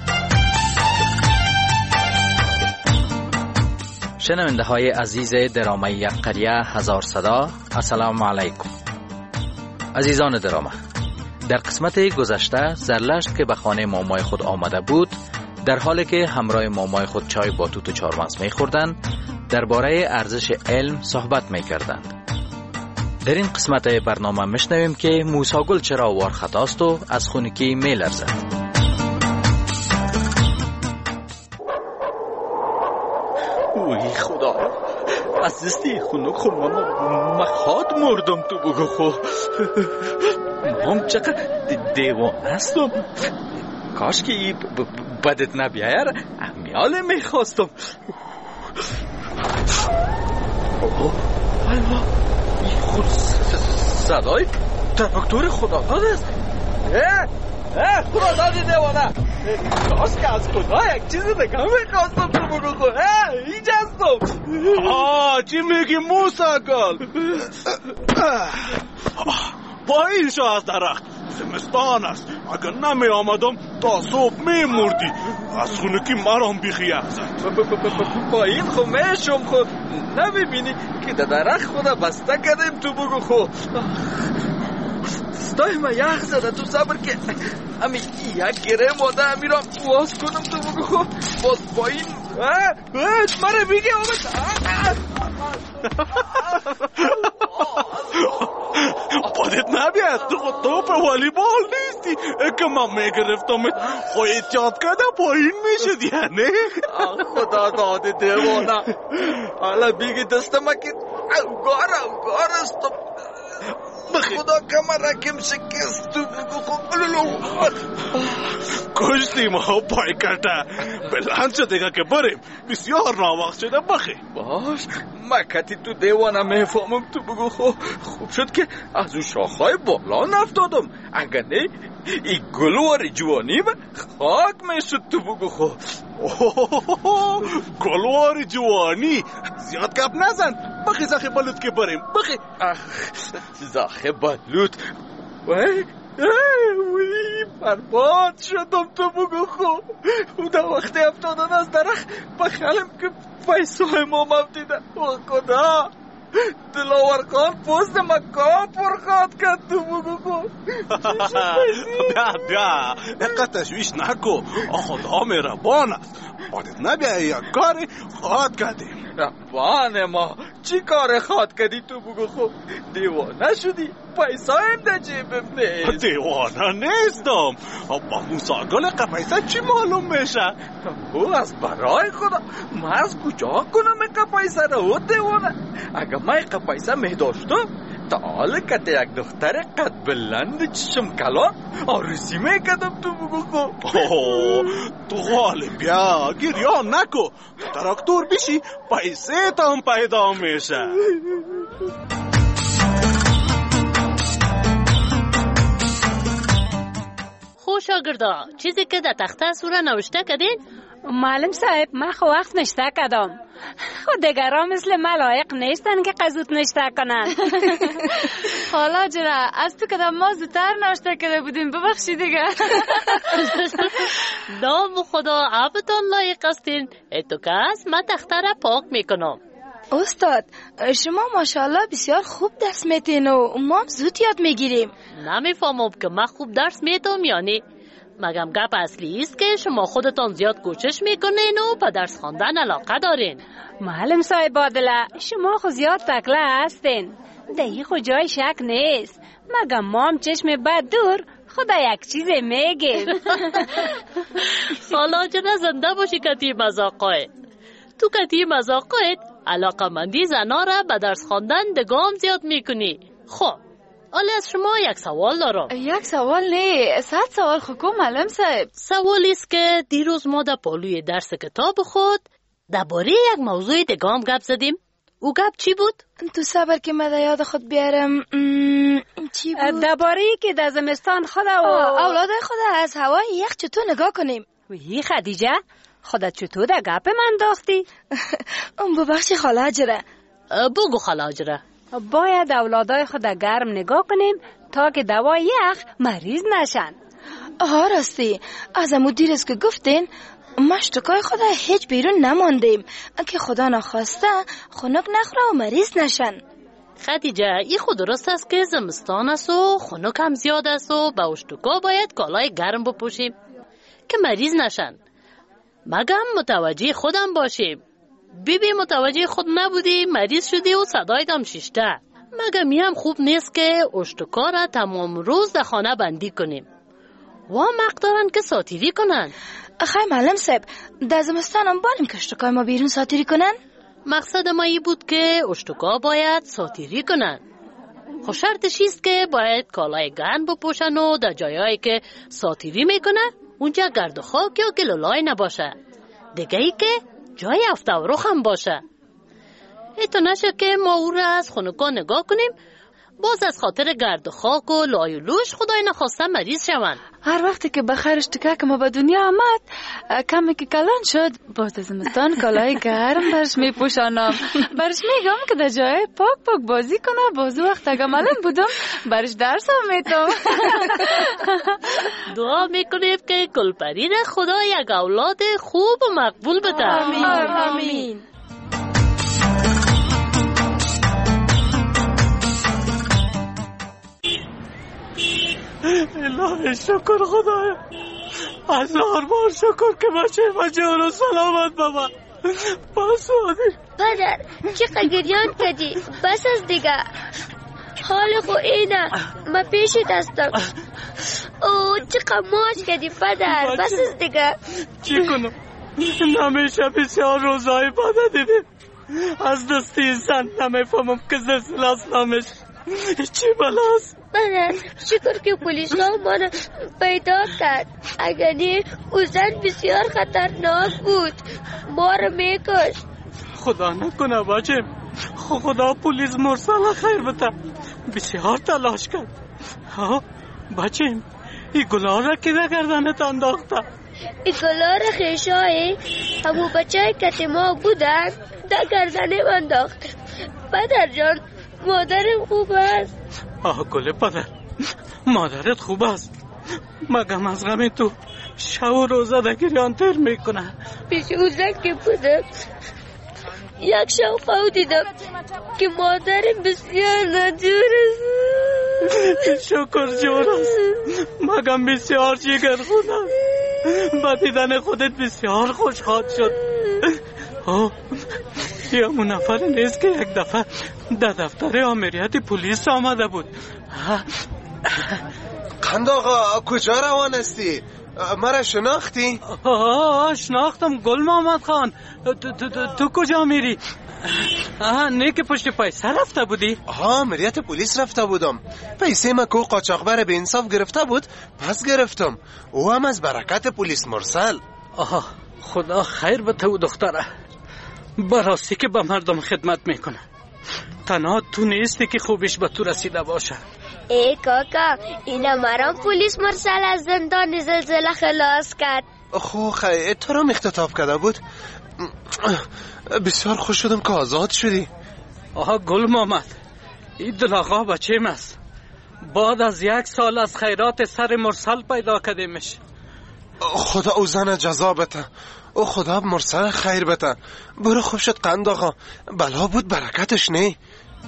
شنونده های عزیز درامه یک قریه هزار صدا، السلام علیکم. عزیزان درامه، در قسمت گذشته زرلشت که به خانه مامای خود آمده بود، در حالی که همراه مامای خود چای با توت و چهارمغز می‌خوردند، درباره ارزش علم صحبت می‌کردند. در این قسمت برنامه میشنویم که موسی گل چرا وار خطاست و از خونکی میلرزد. اوی خدا، از دستی خونک خود مخاط مردم تو بگو خو. مام چقدر دیوان هستم. کاش که ای بدت نبیایر امیال میخواستم. الوا ای خود صدای تراکتور خداداد است. اه اه خدادادی دیوانه، کاش که از خدا یک چیز دیگه میخواستم تو بگو خود. اه اینجا هستم. آه چی میگی موسی گل؟ با این شو از درخت، زمستان است. اگر نمی آمدم تا صبح می مردی. از خونکی مرام بیخیه زد. با این خو میشم خو. نمی بینی که در درخت خدا بسته کردیم تو بگو خو. ستای ما یخ زده، تو صبر که امی یک گره ماده امیرام واز کنم تو بگو خو. باز با این مره بیگه آمد. خودت نبید، تو خود توپ والیبال نیستی که من میگرفتم خواهید یاد کرده پایین میشد یعنی. خدا داده دیوانه. حالا بیگی دستم که اوگار اوگار استم. خدا کمرکم شکست تو بگو خود. کشتی ما پای کرده. بلند شده که بریم، بسیار ناوقت شده بخی. باش مکتی تو دیوانه میفهمم تو بگو خو. خوب شد که از اون شاخهای بالا نفتادم، اگر نه ای گلوار جوانی من خاک میشد تو بگو خو. گلوار جوانی زیاد گپ نزن. بخی زخی بلوت که بریم بخی. زخی بلوت وی وی برباد شدم تو بگو خو. او در وقتی افتادن از درخت بخلم که پیسای ما مفتیدن. او خدا دلاورکان پوست مکا پرخات کرد تو بگو خو. بیا بیا اقا تشویش نکو. خدا مهربان است. خودت نبیا یک کاری خواهد کردیم. ربان ما چی کار خواهد کردی تو بگو خو؟ دیوانه شدی؟ پیسایم در جیبم نیست. دیوانه نیستم. با موسی گل که پیسه چی معلوم میشه؟ او از برای خدا من از کجا کنم که پیسه رو دیوانه؟ اگر من که پیسه میداشتم تا حال که یک دختر قد بلند چشم کلان آرزی میکردم تو بگو خو. تو حال بیا گریان نکو. تراکتور بشی پیسه تا هم پیدا میشه. خو شاگردا چیزی که در تخته سوره نوشته کردین؟ معلم صاحب من خو وقت نشته کردم. خود دیگران مثل ملائق نیستن که قزوت نشته کنن. حالا جرا از تو کدام ما زودتر نوشته کرده بودیم، ببخشید دیگه. نام خدا عبدان لایق استین. اتو کس من تخته را پاک میکنم. استاد شما ماشاءالله بسیار خوب درس میتین و ما هم زود یاد میگیریم. نمیفهمم که من خوب درس میتونم یعنی. مگم گپ اصلی است که شما خودتان زیاد کوشش میکنین و به درس خواندن علاقه دارین. معلم صاحب عادله شما خو زیاد تکله هستین. دهی خو جای شک نیست. مگم ما هم چشم بد دور خدا یک چیز میگیم. حالا جنا زنده باشی کتی مزاقای. تو کتی مزاقایت علاقه مندی زنا را به درس خواندن دگام زیاد میکنی. خب حالا از شما یک سوال دارم. یک سوال نه، صد سوال خو معلم صاحب. سوالی است که دیروز ما در پالوی درس کتاب خود درباره یک موضوع دگام گپ زدیم. او گپ چی بود؟ تو صبر که من یاد خود بیارم. چی بود؟ درباره که در زمستان خود و اولاد خود از هوای یخ چطور نگاه کنیم. وی خدیجه خودت چطور در گپ من داختی؟ ببخشی خاله اجره. بگو خاله اجره. باید اولادای خود گرم نگاه کنیم تا که دوای یخ مریض نشن. آها راستی، از امو دیر است که گفتین مشتکای خود هیچ بیرون نماندیم که خدا نخواسته خنک نخوره و مریض نشن. خدیجه ای خود درست است که زمستان است و خنک هم زیاد است و به اشتکا باید کالای گرم بپوشیم که مریض نشن. مگم متوجه خودم باشیم. بی بی متوجه خود نبودی مریض شدی و صدای دم شیشته. مگم می هم خوب نیست که اشتکا را تمام روز در خانه بندی کنیم. و مقدارن که ساتیری کنن. خیلی معلم صاحب، در زمستان هم باریم که اشتکای ما بیرون ساتیری کنن؟ مقصد ما ای بود که اشتکا باید ساتیری کنن. خب شرطش ایست که باید کالای گرم بپوشن و در جایایی که ساتیری میکنن اونجا گرد و خاک یا گلولای نباشه. دیگه ای که جای افته و رخ هم باشه. ایتو نشه که ما او را از خونکا نگاه کنیم باز از خاطر گرد و خاک و لای و لوش خدای نخواسته مریض شون. هر وقتی که بخیر اشتکا که ما به دنیا آمد کمی که کلان شد باز از زمستان کالای گرم برش می پوشانم. برش میگم که در جای پاک پاک بازی کنه. بازو وقت اگه معلم بودم برش درس هم میتم. دعا میکنیم که گلپری را خدا یک اولاد خوب و مقبول بده. آمین آمین. الهی شکر خدایا، هزار بار شکر که بچه ما جان و سلامت بابا. بس آدی پدر چقدر گریان کردی؟ بس از دیگه حال خو اینه ما پیشت هستم. او چقدر ماش کردی پدر. بس از دیگه چی کنم؟ نمیشه بسیار روزای باده دیدیم. از دستی انسان نمیفهمم که زلزله است نامش چی بلاست. پدر شکر که پلیس ها ما رو پیدا کرد. اگر نه او زن بسیار خطرناک بود ما رو میکشت. خدا نکنه بچه، خدا پلیس مرسل خیر بده. بسیار تلاش کرد. ها بچه این گلا را که در گردنت انداخته؟ این گلا را خیشای همو بچه که ما بودن در گردنه انداخته. پدر جان مادرم خوب است. آه گله پدر، مادرت خوب است. مگم از غم تو شب و روزه در گریان تر میکنه. پیش او زن که بودم یک شب خواه دیدم که مادرم بسیار نجور است. شکر جور است. مگم بسیار جگر خود است. با دیدن خودت بسیار خوشحال شد. آه یا همون نفر نیست که یک دفعه در دفتر آمریت پلیس آمده بود. قند آقا کجا روان هستی؟ مرا شناختی؟ آه شناختم گل محمد خان. تو, تو, تو, تو کجا میری؟ آه نه که پشت پیسه رفته بودی؟ آه آمریت پلیس رفته بودم. پیسه ما که قاچاقبر به انصاف گرفته بود پس گرفتم. او هم از برکت پلیس مرسل. آه خدا خیر بده او دختره. براستی که به مردم خدمت میکنه. تنها تو نیستی که خوبش به تو رسیده باشه. ای کاکا اینا مرام پلیس مرسل از زندان زلزله خلاص کرد. خو خیلی تو را اختطاف کرده بود. بسیار خوش شدم که آزاد شدی. آها گل محمد، این دلاغا بچیم است. بعد از یک سال از خیرات سر مرسل پیدا کردیمش. خدا او زن جزا بده. او خدا مرسل خیر بده. برو خوب شد قند آقا. بلا بود برکتش نه.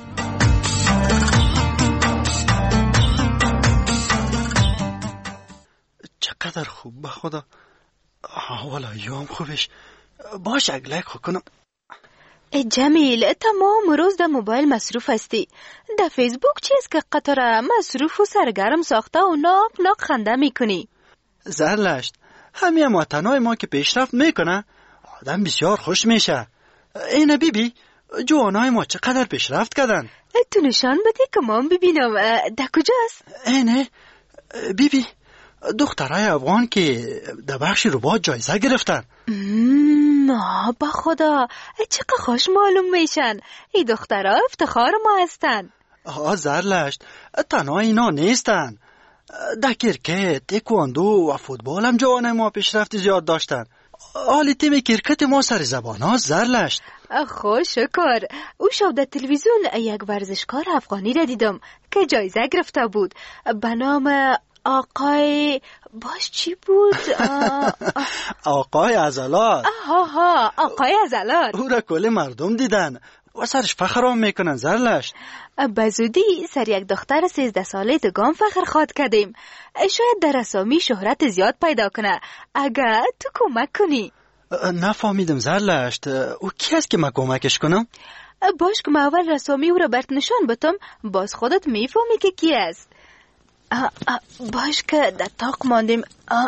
چقدر خوب به خدا. والا یوم خوبش. باش اگلک خو کنم. جمیل تمام روز در موبایل مصروف هستی. در فیسبوک چیز که قطره مصروف و سرگرم ساخته و ناک ناک خنده میکنی. زرلشت همه موطنای ما که پیشرفت میکنه آدم بسیار خوش میشه. اینه بی بی جوانای ما چقدر پیشرفت کردن. تو نشان بده که من ببینم در کجاست. اینه بی بی دخترای افغان که در بخش ربات جایزه گرفتن. آه با خدا چقدر خوش معلوم میشن. این دخترها افتخار ما هستن. آه زرلشت تنها اینا نیستن. در کرکت، تکواندو و فوتبال هم جوانای ما پیشرفت زیاد داشتن. حالی تیم کرکت ما سر زبان ها زرلشت. خو شکر. او شب در تلویزیون یک ورزشکار افغانی را دیدم که جایزه گرفته بود به نام آقای باش چی بود؟ آقای عضلات. آها ها آقای عضلات. او را کل مردم دیدن و سرش فخرام میکنن زرلشت. بزودی سر یک دختر سیزده ساله دگام فخر خواد کردیم. شاید در رسامی شهرت زیاد پیدا کنه اگر تو کمک کنی. نفهمیدم زرلشت. او کی است که من کمکش کنم؟ باش که من اول رسامی او را برت نشان بتم باز خودت میفهمی که کی است. آه آه باش که در تاق ماندیم.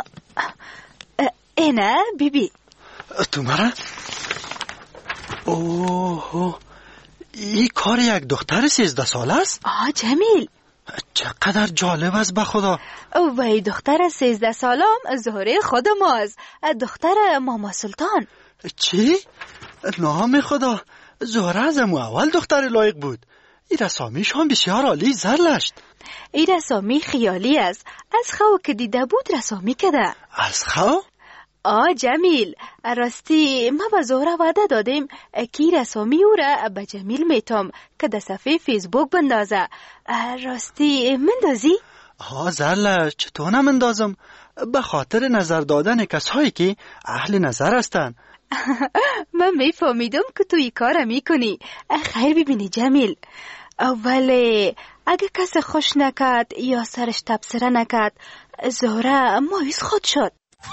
اینه بی بی تو مرا؟ اوه این کار یک دختر سیزده ساله است؟ آه جمیل چقدر جالب است به خدا. وی دختر سیزده سالم زهره خود ماست، دختر ماما سلطان. چی؟ نام خدا زهره از امو اول دختر لایق بود. این رسامیش هم بسیار عالی زرلشت. این رسامی خیالی است. از خو که دیده بود رسامی کده. از خو؟ آه جمیل راستی ما با زهره وعده دادیم که رسامی او را به جمیل میتم که در صفحه فیسبوک بندازه. راستی مندازی؟ آه زرلشت چطور نمندازم؟ به خاطر نظر دادن کسایی که اهل نظر هستن. من میفهمیدم که تو این کار میکنی. خیر ببینی جمیل، ولی اگه کس خوش نکد یا سرش تبصره نکد زهره مایوس خود شد.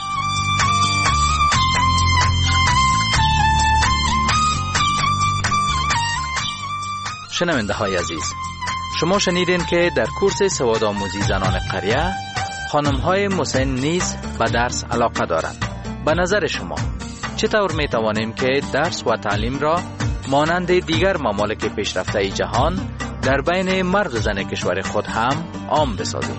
شنونده های عزیز، شما شنیدین که در کورس سواد آموزی زنان قریه خانم های مسن نیز به درس علاقه دارند. به نظر شما چطور می توانیم که درس و تعلیم را مانند دیگر ممالک پیشرفته جهان در بین مرد و زن کشور خود هم عام بسازیم؟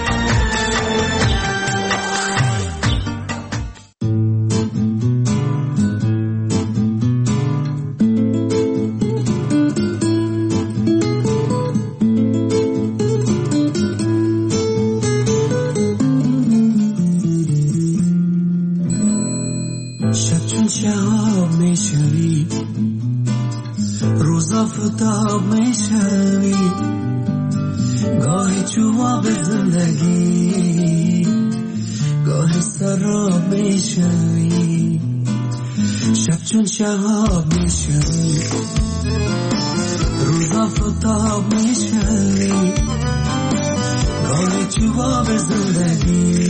آفتاب می شوی گاهی جواب زندگی گاهی سراب می شوی شب چون شهاب می شوی روز آفتاب می شوی گاهی جواب زندگی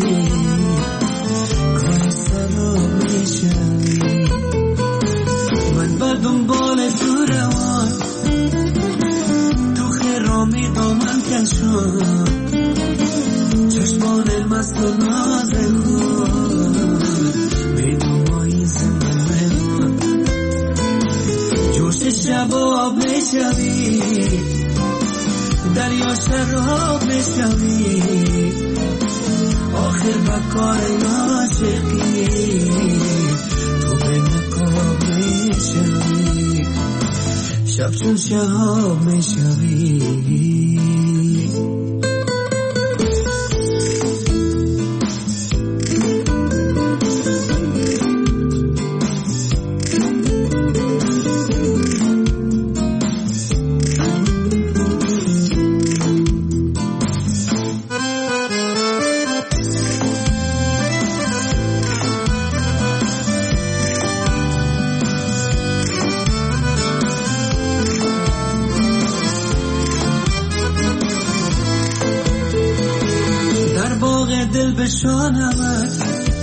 گاهی سراب می شوی من به دنبال تو روان تو خیرامی دامن کشم چشمان مست و ناز خود بدومایی زمان جوش شباب میشوی دریا شراب میشوی آخر بکار عاشقی تو به نقاب میشوی شب چون شهاب میشوی دل بشانمت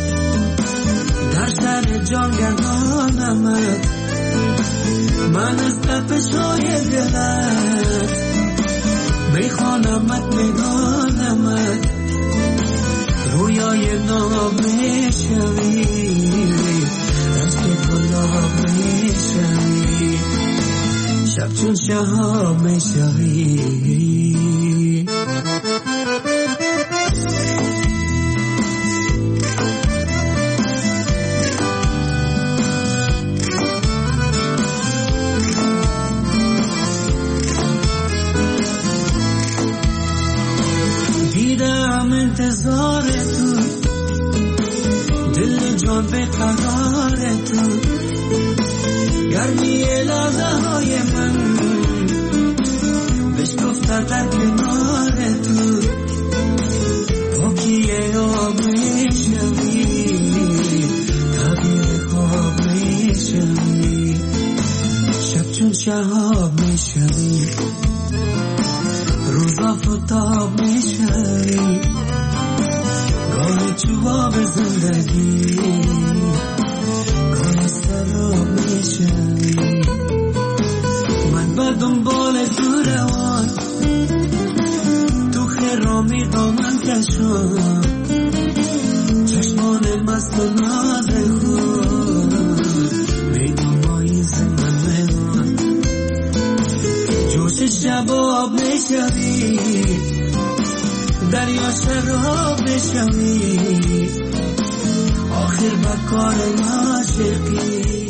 در سر جان گردانمت من از تپش‌های دلت میخوانمت میدانمت رویای ناب میشوی دست گلاب میشوی شب چون شهاب میشوی انتظار تو دل جان به قرار سر در کنار تو پاکی آب میشوی تعبیر خواب میشوی شب چون شهاب میشوی روزا فتاب میشوی گاهی چوباب زندگی گاهی سراب میشوی من به دنبال تو روان تو خرامی دامن کشم چشمان مست و ناز خود میدونمایی زمان میوان جوش شباب میشوی دریا شراب میشوی آخر بکار عاشقی